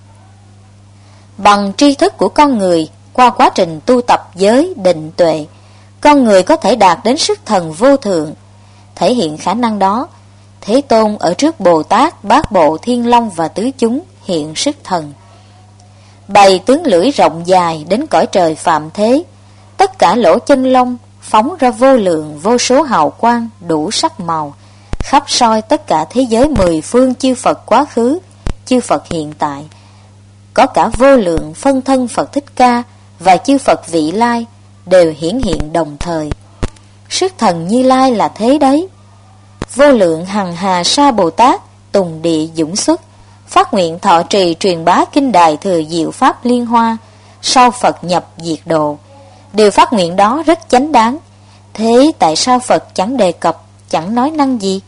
Bằng tri thức của con người, qua quá trình tu tập giới định tuệ, con người có thể đạt đến sức thần vô thượng. Thể hiện khả năng đó, Thế Tôn ở trước Bồ Tát, Bát Bộ, Thiên Long và tứ chúng hiện sức thần. Bày tướng lưỡi rộng dài đến cõi trời phạm thế, tất cả lỗ chân lông phóng ra vô lượng vô số hào quang đủ sắc màu, khắp soi tất cả thế giới mười phương chư Phật quá khứ, chư Phật hiện tại. Có cả vô lượng phân thân Phật Thích Ca và chư Phật vị lai đều hiển hiện đồng thời. Sức thần Như Lai là thế đấy. Vô lượng hằng hà sa Bồ Tát tùng địa dũng xuất, phát nguyện thọ trì truyền bá kinh đài thừa diệu pháp liên hoa, sau Phật nhập diệt độ. Điều phát nguyện đó rất chánh đáng. Thế tại sao Phật chẳng đề cập, chẳng nói năng gì?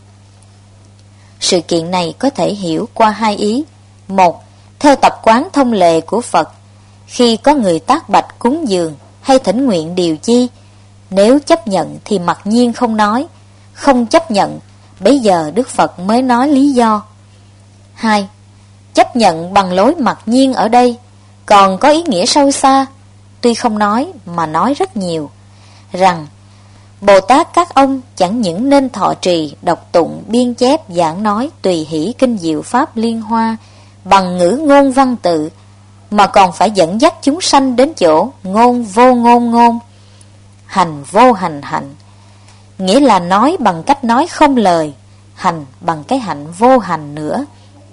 Sự kiện này có thể hiểu qua hai ý. Một, theo tập quán thông lệ của Phật, khi có người tác bạch cúng dường hay thỉnh nguyện điều chi, nếu chấp nhận thì mặc nhiên không nói, không chấp nhận, bấy giờ Đức Phật mới nói lý do. Hai, chấp nhận bằng lối mặc nhiên ở đây còn có ý nghĩa sâu xa, tuy không nói mà nói rất nhiều, rằng Bồ Tát các ông chẳng những nên thọ trì, đọc tụng, biên chép, giảng nói tùy hỷ kinh diệu pháp liên hoa bằng ngữ ngôn văn tự, mà còn phải dẫn dắt chúng sanh đến chỗ ngôn vô ngôn ngôn, hành vô hành hạnh, nghĩa là nói bằng cách nói không lời, hành bằng cái hạnh vô hành nữa.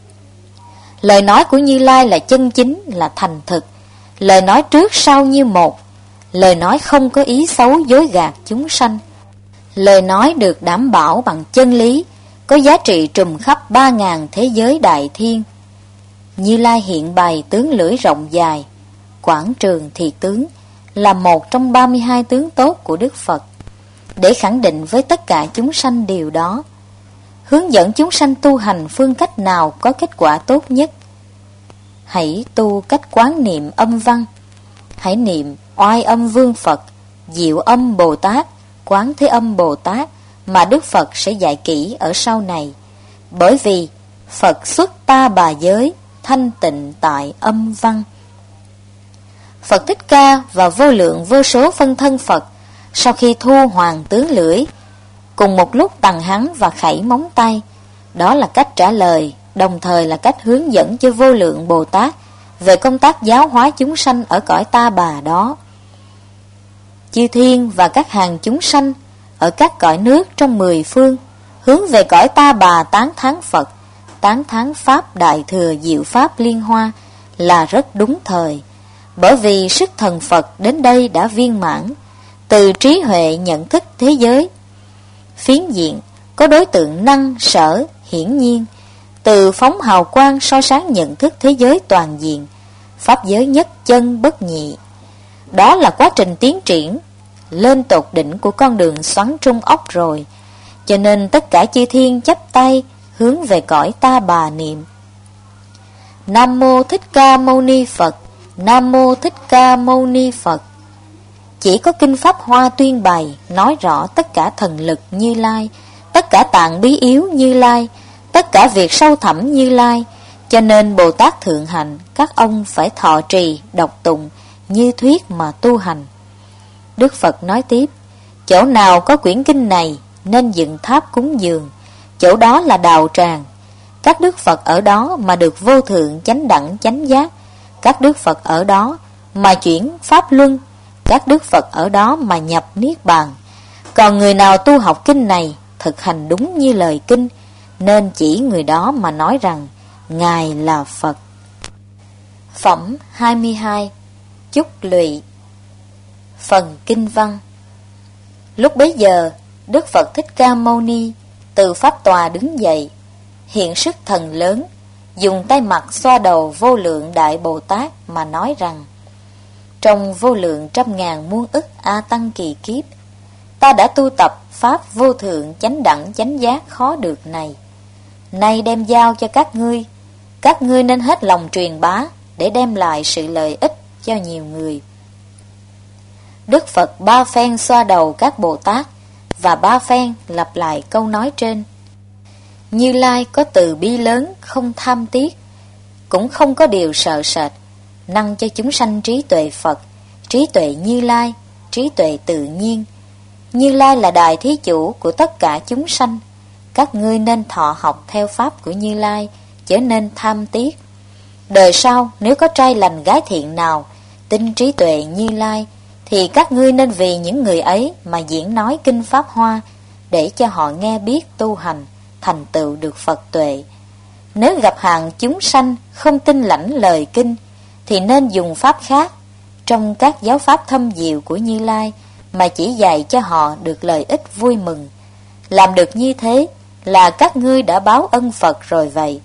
Lời nói của Như Lai là chân chính, là thành thực, lời nói trước sau như một, lời nói không có ý xấu dối gạt chúng sanh, lời nói được đảm bảo bằng chân lý, có giá trị trùm khắp ba ngàn thế giới đại thiên. Như Lai hiện bày tướng lưỡi rộng dài, quảng trường thị tướng, là một trong ba mươi hai tướng tốt của Đức Phật, để khẳng định với tất cả chúng sanh điều đó, hướng dẫn chúng sanh tu hành phương cách nào có kết quả tốt nhất. Hãy tu cách quán niệm âm văn, hãy niệm oai âm Vương Phật, diệu âm Bồ Tát, quán thế âm Bồ Tát mà Đức Phật sẽ dạy kỹ ở sau này. Bởi vì Phật xuất ta bà giới, thanh tịnh tại âm văn. Phật Thích Ca và vô lượng vô số phân thân Phật sau khi thu hoàng tướng lưỡi, cùng một lúc tằng hắn và khẩy móng tay. Đó là cách trả lời, đồng thời là cách hướng dẫn cho vô lượng Bồ Tát về công tác giáo hóa chúng sanh ở cõi ta bà đó. Chư thiên và các hàng chúng sanh ở các cõi nước trong mười phương hướng về cõi ta bà tán thán Phật, tán thán Pháp Đại Thừa Diệu Pháp Liên Hoa là rất đúng thời, bởi vì sức thần Phật đến đây đã viên mãn, từ trí huệ nhận thức thế giới. Phiến diện có đối tượng năng sở hiển nhiên, từ phóng hào quang soi sáng nhận thức thế giới toàn diện, pháp giới nhất chân bất nhị. Đó là quá trình tiến triển lên tột đỉnh của con đường xoắn trung ốc rồi, cho nên tất cả chư thiên chắp tay hướng về cõi ta bà niệm. Nam Mô Thích Ca Mâu Ni Phật, Nam Mô Thích Ca Mâu Ni Phật. Chỉ có Kinh Pháp Hoa tuyên bày, nói rõ tất cả thần lực Như Lai, tất cả tạng bí yếu Như Lai, tất cả việc sâu thẳm Như Lai. Cho nên Bồ Tát Thượng Hạnh, các ông phải thọ trì, đọc tụng, như thuyết mà tu hành. Đức Phật nói tiếp, chỗ nào có quyển kinh này, nên dựng tháp cúng dường, chỗ đó là đạo tràng. Các Đức Phật ở đó mà được vô thượng chánh đẳng chánh giác, các Đức Phật ở đó mà chuyển Pháp Luân, các Đức Phật ở đó mà nhập Niết Bàn. Còn người nào tu học kinh này, thực hành đúng như lời kinh, nên chỉ người đó mà nói rằng Ngài là Phật. Phẩm hai mươi hai. Chúc lụy. Phần kinh văn. Lúc bấy giờ, Đức Phật Thích Ca Mâu Ni từ pháp tòa đứng dậy, hiện sức thần lớn, dùng tay mặt xoa đầu Vô Lượng Đại Bồ Tát mà nói rằng: trong vô lượng trăm ngàn muôn ức A Tăng kỳ kiếp, ta đã tu tập pháp vô thượng chánh đẳng chánh giác khó được này, nay đem giao cho các ngươi. Các ngươi nên hết lòng truyền bá để đem lại sự lợi ích cho nhiều người. Đức Phật ba phen xoa đầu các Bồ Tát và ba phen lặp lại câu nói trên. Như Lai có từ bi lớn, không tham tiếc, cũng không có điều sợ sệt, năng cho chúng sanh trí tuệ Phật, trí tuệ Như Lai, trí tuệ tự nhiên. Như Lai là đại thí chủ của tất cả chúng sanh. Các ngươi nên thọ học theo pháp của Như Lai, chớ nên tham tiếc. Đời sau nếu có trai lành gái thiện nào tin trí tuệ Như Lai, thì các ngươi nên vì những người ấy mà diễn nói kinh Pháp Hoa, để cho họ nghe biết tu hành, thành tựu được Phật tuệ. Nếu gặp hàng chúng sanh không tin lãnh lời kinh, thì nên dùng pháp khác trong các giáo pháp thâm diệu của Như Lai mà chỉ dạy cho họ được lợi ích vui mừng. Làm được như thế là các ngươi đã báo ân Phật rồi vậy.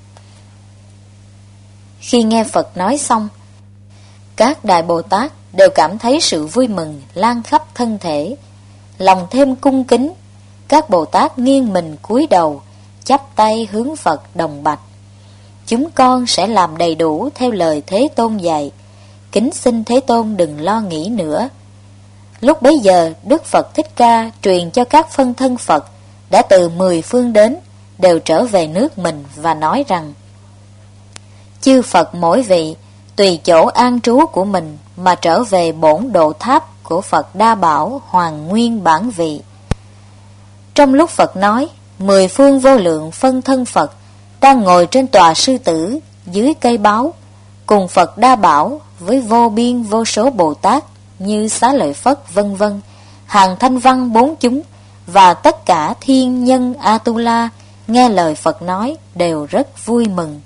Khi nghe Phật nói xong, các Đại Bồ Tát đều cảm thấy sự vui mừng lan khắp thân thể, lòng thêm cung kính. Các Bồ Tát nghiêng mình cúi đầu, chắp tay hướng Phật đồng bạch: chúng con sẽ làm đầy đủ theo lời Thế Tôn dạy, kính xin Thế Tôn đừng lo nghĩ nữa. Lúc bấy giờ, Đức Phật Thích Ca truyền cho các phân thân Phật đã từ mười phương đến, đều trở về nước mình và nói rằng: chư Phật mỗi vị tùy chỗ an trú của mình mà trở về bổn độ tháp của Phật Đa Bảo Hoàng Nguyên bản vị. Trong lúc Phật nói, mười phương vô lượng phân thân Phật đang ngồi trên tòa sư tử dưới cây báo, cùng Phật Đa Bảo với vô biên vô số Bồ Tát như Xá Lợi Phất vân vân, hàng thanh văn bốn chúng và tất cả thiên nhân Atula nghe lời Phật nói đều rất vui mừng.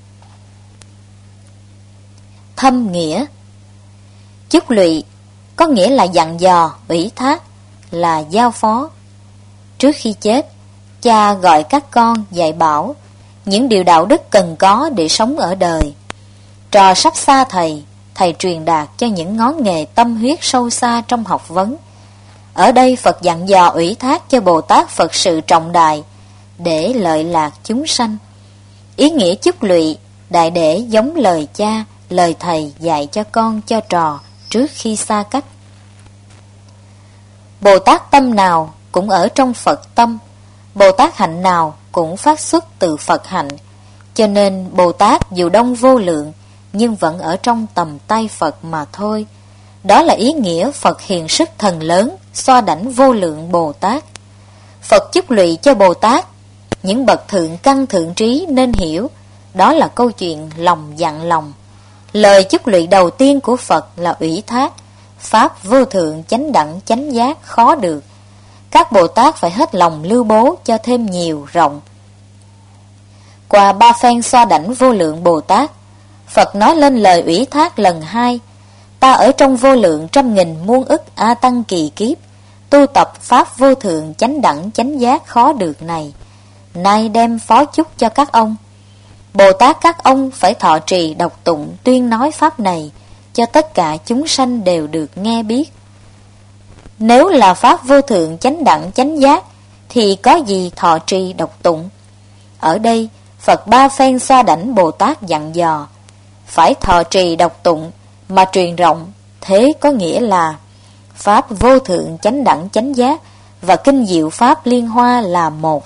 Thâm nghĩa. Chúc lụy có nghĩa là dặn dò, ủy thác, là giao phó. Trước khi chết, cha gọi các con dạy bảo những điều đạo đức cần có để sống ở đời. Trò sắp xa thầy, thầy truyền đạt cho những ngón nghề tâm huyết sâu xa trong học vấn. Ở đây Phật dặn dò ủy thác cho Bồ Tát Phật sự trọng đại để lợi lạc chúng sanh. Ý nghĩa chúc lụy đại để giống lời cha, lời thầy dạy cho con cho trò trước khi xa cách. Bồ Tát tâm nào cũng ở trong Phật tâm, Bồ Tát hạnh nào cũng phát xuất từ Phật hạnh. Cho nên Bồ Tát dù đông vô lượng, nhưng vẫn ở trong tầm tay Phật mà thôi. Đó là ý nghĩa Phật hiện sức thần lớn, xoa đảnh vô lượng Bồ Tát. Phật chúc lụy cho Bồ Tát những bậc thượng căn thượng trí nên hiểu. Đó là câu chuyện lòng dặn lòng. Lời chúc lụy đầu tiên của Phật là ủy thác, pháp vô thượng chánh đẳng chánh giác khó được. Các Bồ Tát phải hết lòng lưu bố cho thêm nhiều rộng. Qua ba phen xoa đảnh vô lượng Bồ Tát, Phật nói lên lời ủy thác lần hai: ta ở trong vô lượng trăm nghìn muôn ức A Tăng kỳ kiếp, tu tập pháp vô thượng chánh đẳng chánh giác khó được này, nay đem phó chúc cho các ông. Bồ Tát các ông phải thọ trì đọc tụng tuyên nói pháp này cho tất cả chúng sanh đều được nghe biết. Nếu là pháp vô thượng chánh đẳng chánh giác thì có gì thọ trì đọc tụng? Ở đây Phật ba phen xoa đảnh Bồ Tát dặn dò: phải thọ trì đọc tụng mà truyền rộng, thế có nghĩa là Pháp vô thượng chánh đẳng chánh giác và kinh diệu Pháp Liên Hoa là một.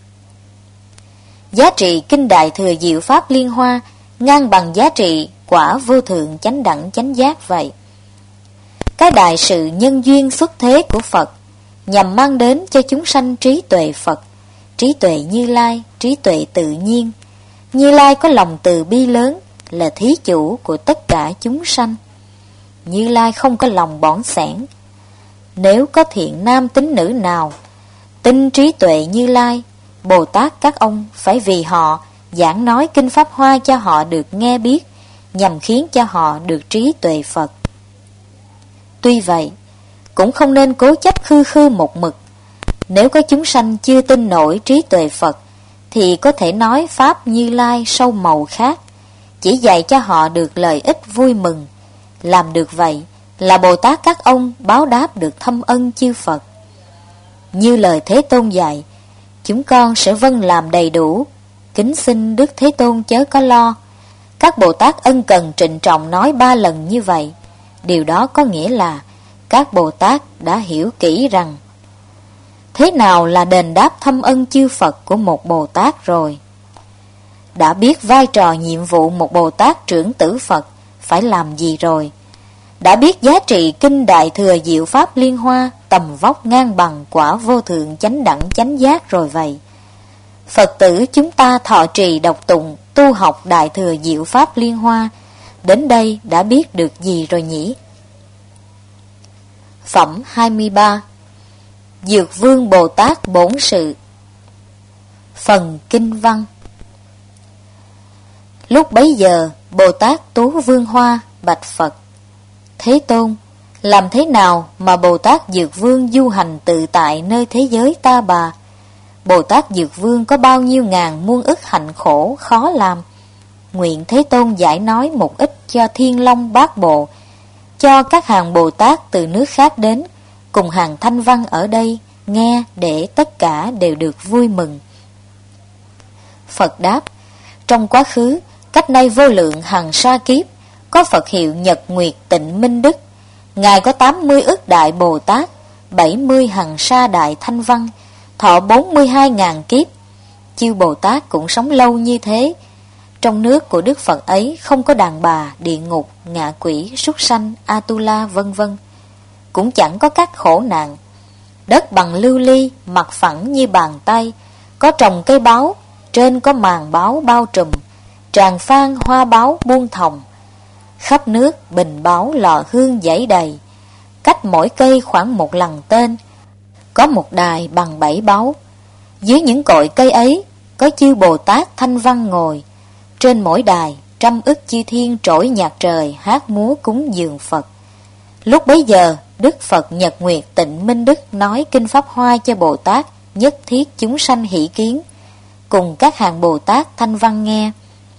Giá trị kinh Đại Thừa Diệu Pháp Liên Hoa ngang bằng giá trị quả vô thượng chánh đẳng chánh giác vậy. Cái đại sự nhân duyên xuất thế của Phật nhằm mang đến cho chúng sanh trí tuệ Phật, trí tuệ Như Lai, trí tuệ tự nhiên. Như Lai có lòng từ bi lớn, là thí chủ của tất cả chúng sanh. Như Lai không có lòng bỏn sẻn. Nếu có thiện nam tín nữ nào tin trí tuệ Như Lai, Bồ Tát các ông phải vì họ giảng nói kinh Pháp Hoa cho họ được nghe biết, nhằm khiến cho họ được trí tuệ Phật. Tuy vậy, cũng không nên cố chấp khư khư một mực. Nếu có chúng sanh chưa tin nổi trí tuệ Phật, thì có thể nói Pháp Như Lai sâu màu khác, chỉ dạy cho họ được lợi ích vui mừng. Làm được vậy là Bồ Tát các ông báo đáp được thâm ân chư Phật. Như lời Thế Tôn dạy, chúng con sẽ vâng làm đầy đủ. Kính xin Đức Thế Tôn chớ có lo. Các Bồ Tát ân cần trịnh trọng nói ba lần như vậy. Điều đó có nghĩa là các Bồ Tát đã hiểu kỹ rằng thế nào là đền đáp thâm ân chư Phật của một Bồ Tát rồi. Đã biết vai trò nhiệm vụ một Bồ Tát trưởng tử Phật phải làm gì rồi. Đã biết giá trị kinh Đại Thừa Diệu Pháp Liên Hoa tầm vóc ngang bằng quả vô thượng chánh đẳng chánh giác rồi vậy. Phật tử chúng ta thọ trì đọc tụng tu học Đại Thừa Diệu Pháp Liên Hoa, đến đây đã biết được gì rồi nhỉ? Phẩm hai mươi ba. Dược Vương Bồ Tát Bổn Sự. Phần Kinh Văn. Lúc bấy giờ, Bồ Tát Tú Vương Hoa bạch Phật: Thế Tôn, làm thế nào mà Bồ Tát Dược Vương du hành tự tại nơi thế giới ta bà? Bồ Tát Dược Vương có bao nhiêu ngàn muôn ức hạnh khổ khó làm. Nguyện Thế Tôn giải nói một ít cho Thiên Long Bát Bộ, cho các hàng Bồ Tát từ nước khác đến, cùng hàng Thanh Văn ở đây nghe, để tất cả đều được vui mừng. Phật đáp: Trong quá khứ, cách nay vô lượng hằng sa kiếp, có Phật hiệu Nhật Nguyệt Tịnh Minh Đức. Ngài có tám mươi ức đại Bồ Tát, bảy mươi hằng sa đại Thanh Văn, thọ bốn mươi hai ngàn kiếp. Chư Bồ Tát cũng sống lâu như thế. Trong nước của Đức Phật ấy không có đàn bà, địa ngục, ngạ quỷ, súc sanh, Atula vân vân. Cũng chẳng có các khổ nạn. Đất bằng lưu ly, mặt phẳng như bàn tay, có trồng cây báo, trên có màn báo bao trùm, tràng phan hoa báo buông thòng. Khắp nước bình báo lò hương dãy đầy, cách mỗi cây khoảng một lần tên, có một đài bằng bảy báu. Dưới những cội cây ấy có chư Bồ Tát Thanh Văn ngồi. Trên mỗi đài trăm ức chư thiên trỗi nhạc trời hát múa cúng dường Phật. Lúc bấy giờ Đức Phật Nhật Nguyệt Tịnh Minh Đức nói kinh Pháp Hoa cho Bồ Tát nhất thiết chúng sanh hỷ kiến, cùng các hàng Bồ Tát Thanh Văn nghe.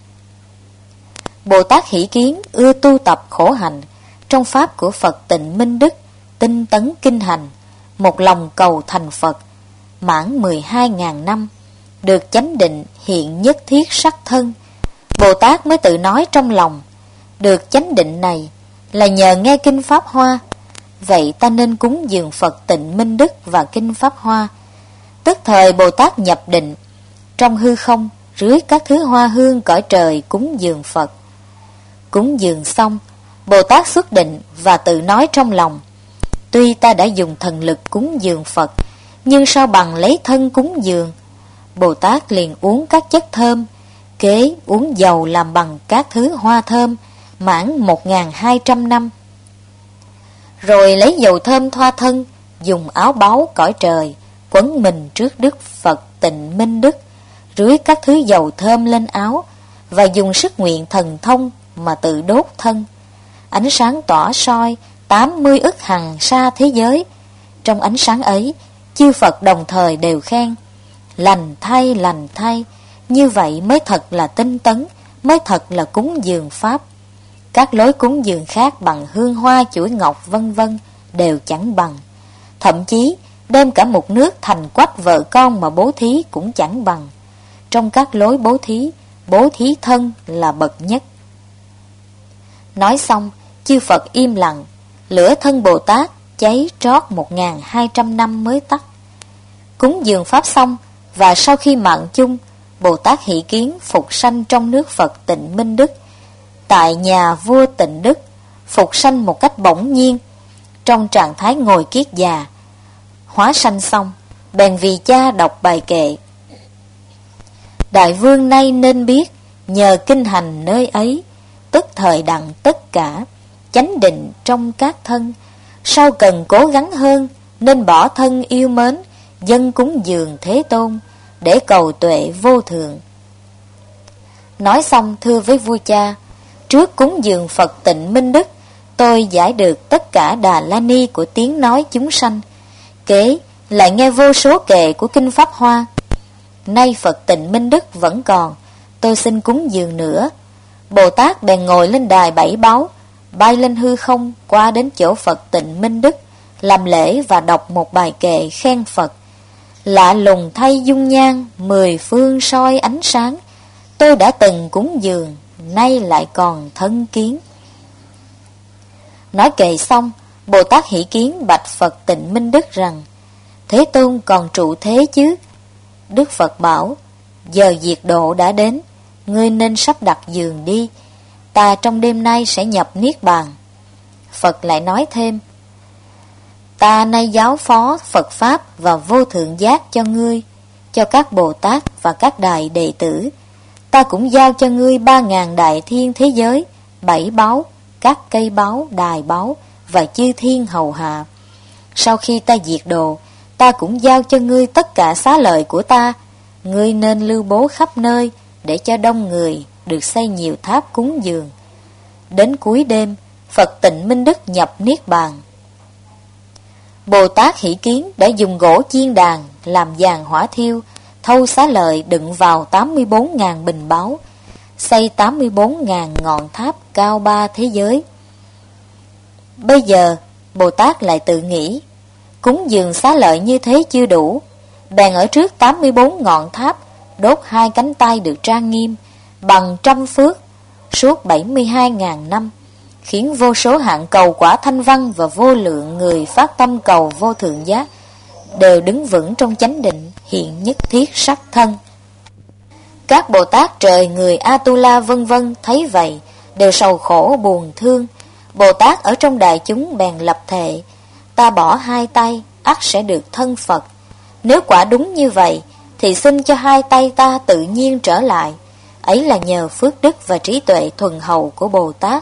Bồ Tát hỷ kiến ưa tu tập khổ hạnh, trong pháp của Phật Tịnh Minh Đức tinh tấn kinh hành, một lòng cầu thành Phật, mãn mười hai ngàn năm, được chánh định hiện nhất thiết sắc thân. Bồ Tát mới tự nói trong lòng: được chánh định này là nhờ nghe kinh Pháp Hoa, vậy ta nên cúng dường Phật Tịnh Minh Đức và kinh Pháp Hoa. Tức thời Bồ Tát nhập định, trong hư không rưới các thứ hoa hương cõi trời cúng dường Phật. Cúng dường xong, Bồ Tát xuất định và tự nói trong lòng: tuy ta đã dùng thần lực cúng dường Phật, nhưng sao bằng lấy thân cúng dường? Bồ Tát liền uống các chất thơm, kế uống dầu làm bằng các thứ hoa thơm, mãn một ngàn hai trăm năm. Rồi lấy dầu thơm thoa thân, dùng áo báu cõi trời quấn mình trước Đức Phật Tịnh Minh Đức, rưới các thứ dầu thơm lên áo, và dùng sức nguyện thần thông mà tự đốt thân. Ánh sáng tỏa soi tám mươi ức hằng sa thế giới. Trong ánh sáng ấy, chư Phật đồng thời đều khen: lành thay, lành thay. Như vậy mới thật là tinh tấn, mới thật là cúng dường Pháp. Các lối cúng dường khác bằng hương hoa chuỗi ngọc vân vân đều chẳng bằng. Thậm chí đem cả một nước thành quách vợ con mà bố thí cũng chẳng bằng. Trong các lối bố thí, bố thí thân là bậc nhất. Nói xong, chư Phật im lặng, lửa thân Bồ Tát cháy trót một nghìn hai trăm năm mới tắt. Cúng dường Pháp xong, và sau khi mạng chung, Bồ Tát Hỷ Kiến phục sanh trong nước Phật Tịnh Minh Đức, tại nhà vua Tịnh Đức, phục sanh một cách bỗng nhiên, trong trạng thái ngồi kiết già. Hóa sanh xong, bèn vì cha đọc bài kệ: Đại vương nay nên biết, nhờ kinh hành nơi ấy, tức thời đặng tất cả, chánh định trong các thân. Sau cần cố gắng hơn, nên bỏ thân yêu mến, dân cúng dường Thế Tôn, để cầu tuệ vô thượng. Nói xong thưa với vua cha: Trước cúng dường Phật Tịnh Minh Đức, tôi giải được tất cả Đà La Ni của tiếng nói chúng sanh. Kế lại nghe vô số kệ của Kinh Pháp Hoa. Nay Phật Tịnh Minh Đức vẫn còn, tôi xin cúng dường nữa. Bồ Tát bèn ngồi lên đài bảy báu, bay lên hư không, qua đến chỗ Phật Tịnh Minh Đức, làm lễ và đọc một bài kệ khen Phật: Lạ lùng thay dung nhan, mười phương soi ánh sáng, tôi đã từng cúng dường, nay lại còn thân kiến. Nói kệ xong, Bồ Tát Hỷ Kiến bạch Phật Tịnh Minh Đức rằng: Thế Tôn còn trụ thế chứ? Đức Phật bảo: Giờ diệt độ đã đến, ngươi nên sắp đặt giường đi, ta trong đêm nay sẽ nhập Niết Bàn. Phật lại nói thêm: Ta nay giáo phó Phật Pháp và vô thượng giác cho ngươi, cho các Bồ Tát và các đại đệ tử. Ta cũng giao cho ngươi ba ngàn đại thiên thế giới, bảy báu, các cây báu, đài báu và chư thiên hầu hạ. Sau khi ta diệt độ, ta cũng giao cho ngươi tất cả xá lợi của ta. Ngươi nên lưu bố khắp nơi, để cho đông người được xây nhiều tháp cúng dường. Đến cuối đêm, Phật Tịnh Minh Đức nhập Niết Bàn. Bồ Tát Hỷ Kiến đã dùng gỗ chiên đàn làm giàn hỏa thiêu, thâu xá lợi đựng vào tám mươi bốn ngàn bình báu, xây tám mươi bốn ngàn ngọn tháp cao ba thế giới. Bây giờ, Bồ Tát lại tự nghĩ, cúng dường xá lợi như thế chưa đủ, bèn ở trước tám mươi bốn ngọn tháp, đốt hai cánh tay được trang nghiêm, bằng trăm phước, suốt bảy mươi hai ngàn năm, khiến vô số hạng cầu quả thanh văn và vô lượng người phát tâm cầu vô thượng giác đều đứng vững trong chánh định, hiện nhất thiết sắc thân. Các Bồ Tát trời người Atula vân vân thấy vậy, đều sầu khổ buồn thương. Bồ Tát ở trong đại chúng bèn lập thệ: Ta bỏ hai tay, ắt sẽ được thân Phật. Nếu quả đúng như vậy, thì xin cho hai tay ta tự nhiên trở lại. Ấy là nhờ phước đức và trí tuệ thuần hậu của Bồ Tát.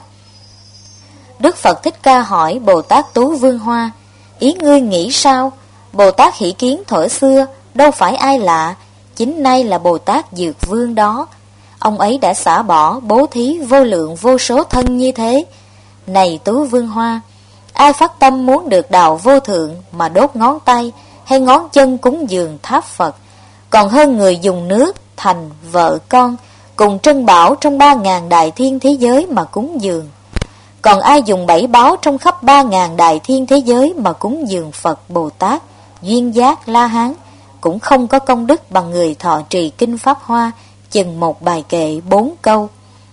Đức Phật Thích Ca hỏi Bồ Tát Tú Vương Hoa: Ý ngươi nghĩ sao? Bồ Tát Hỷ Kiến thuở xưa đâu phải ai lạ, chính nay là Bồ Tát Dược Vương đó. Ông ấy đã xả bỏ bố thí vô lượng vô số thân như thế. Này Tú Vương Hoa, ai phát tâm muốn được đạo vô thượng mà đốt ngón tay hay ngón chân cúng dường tháp Phật, còn hơn người dùng nước, thành, vợ con cùng trân bảo trong ba ngàn đại thiên thế giới mà cúng dường. Còn ai dùng bảy báu trong khắp ba ngàn đại thiên thế giới mà cúng dường Phật, Bồ Tát, Duyên Giác, La Hán, cũng không có công đức bằng người thọ trì Kinh Pháp Hoa chừng một bài kệ bốn câu.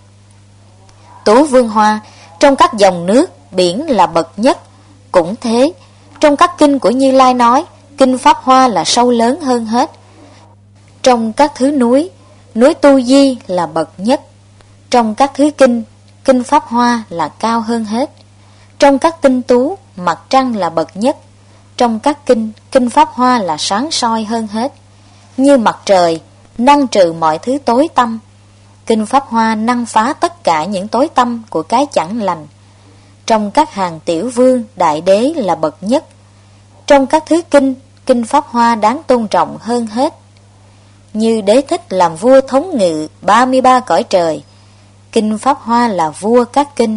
Tú Vương Hoa, trong các dòng nước, biển là bậc nhất. Cũng thế, trong các kinh của Như Lai nói, Kinh Pháp Hoa là sâu lớn hơn hết. Trong các thứ núi, núi Tu Di là bậc nhất. Trong các thứ kinh, Kinh Pháp Hoa là cao hơn hết. Trong các tinh tú, mặt trăng là bậc nhất. Trong các kinh, Kinh Pháp Hoa là sáng soi hơn hết. Như mặt trời, năng trừ mọi thứ tối tăm. Kinh Pháp Hoa năng phá tất cả những tối tăm của cái chẳng lành. Trong các hàng tiểu vương, đại đế là bậc nhất. Trong các thứ kinh, Kinh Pháp Hoa đáng tôn trọng hơn hết. Như Đế Thích làm vua thống ngự ba mươi ba cõi trời, Kinh Pháp Hoa là vua các kinh.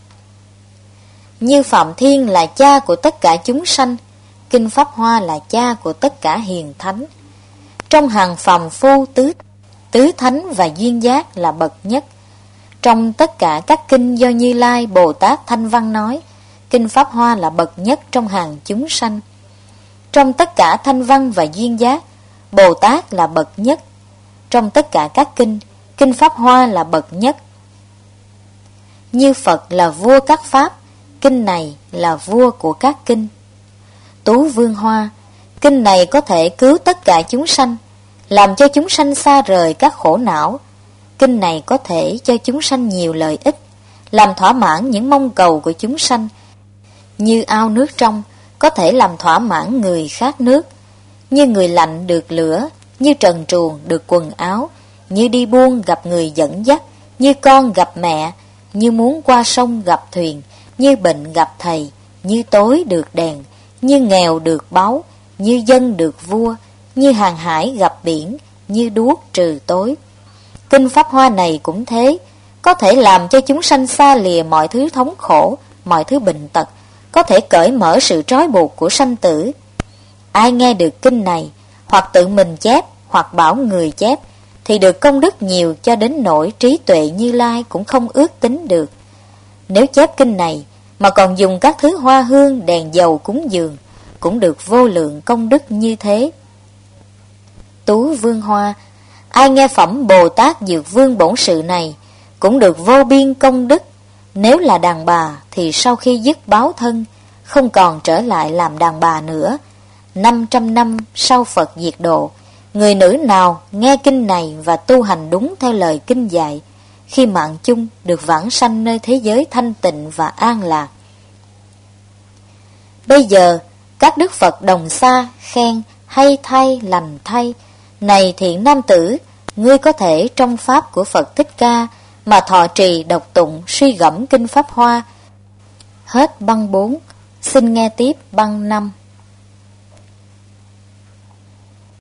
Như Phạm Thiên là cha của tất cả chúng sanh, Kinh Pháp Hoa là cha của tất cả hiền thánh. Trong hàng phàm phu tứ, tứ thánh và duyên giác là bậc nhất. Trong tất cả các kinh do Như Lai Bồ Tát Thanh Văn nói, Kinh Pháp Hoa là bậc nhất trong hàng chúng sanh. Trong tất cả thanh văn và duyên giác, Bồ Tát là bậc nhất. Trong tất cả các kinh, Kinh Pháp Hoa là bậc nhất. như Phật là vua các pháp, kinh này là vua của các kinh. Tú Vương Hoa, kinh này có thể cứu tất cả chúng sanh, làm cho chúng sanh xa rời các khổ não. Kinh này có thể cho chúng sanh nhiều lợi ích, làm thỏa mãn những mong cầu của chúng sanh. Như ao nước trong, có thể làm thỏa mãn người khát nước. Như người lạnh được lửa, như trần truồng được quần áo, như đi buôn gặp người dẫn dắt, như con gặp mẹ, như muốn qua sông gặp thuyền, như bệnh gặp thầy, như tối được đèn, như nghèo được báu, như dân được vua, như hàng hải gặp biển, như đuốc trừ tối. Kinh Pháp Hoa này cũng thế, có thể làm cho chúng sanh xa lìa mọi thứ thống khổ, mọi thứ bệnh tật, có thể cởi mở sự trói buộc của sanh tử. Ai nghe được kinh này, hoặc tự mình chép, hoặc bảo người chép, thì được công đức nhiều cho đến nỗi trí tuệ Như Lai cũng không ước tính được. Nếu chép kinh này mà còn dùng các thứ hoa hương, đèn dầu cúng dường, cũng được vô lượng công đức như thế. Tú Vương Hoa, ai nghe phẩm Bồ Tát Dược Vương Bổn Sự này, cũng được vô biên công đức. Nếu là đàn bà thì sau khi dứt báo thân, không còn trở lại làm đàn bà nữa. Năm trăm năm sau Phật diệt độ, người nữ nào nghe kinh này và tu hành đúng theo lời kinh dạy, khi mạng chung được vãng sanh nơi thế giới thanh tịnh và an lạc. Bây giờ các đức Phật đồng xa khen hay thay lành thay. Này thiện nam tử, ngươi có thể trong pháp của Phật Thích Ca mà thọ trì đọc tụng suy gẫm kinh Pháp Hoa. Hết băng bốn, xin nghe tiếp băng năm.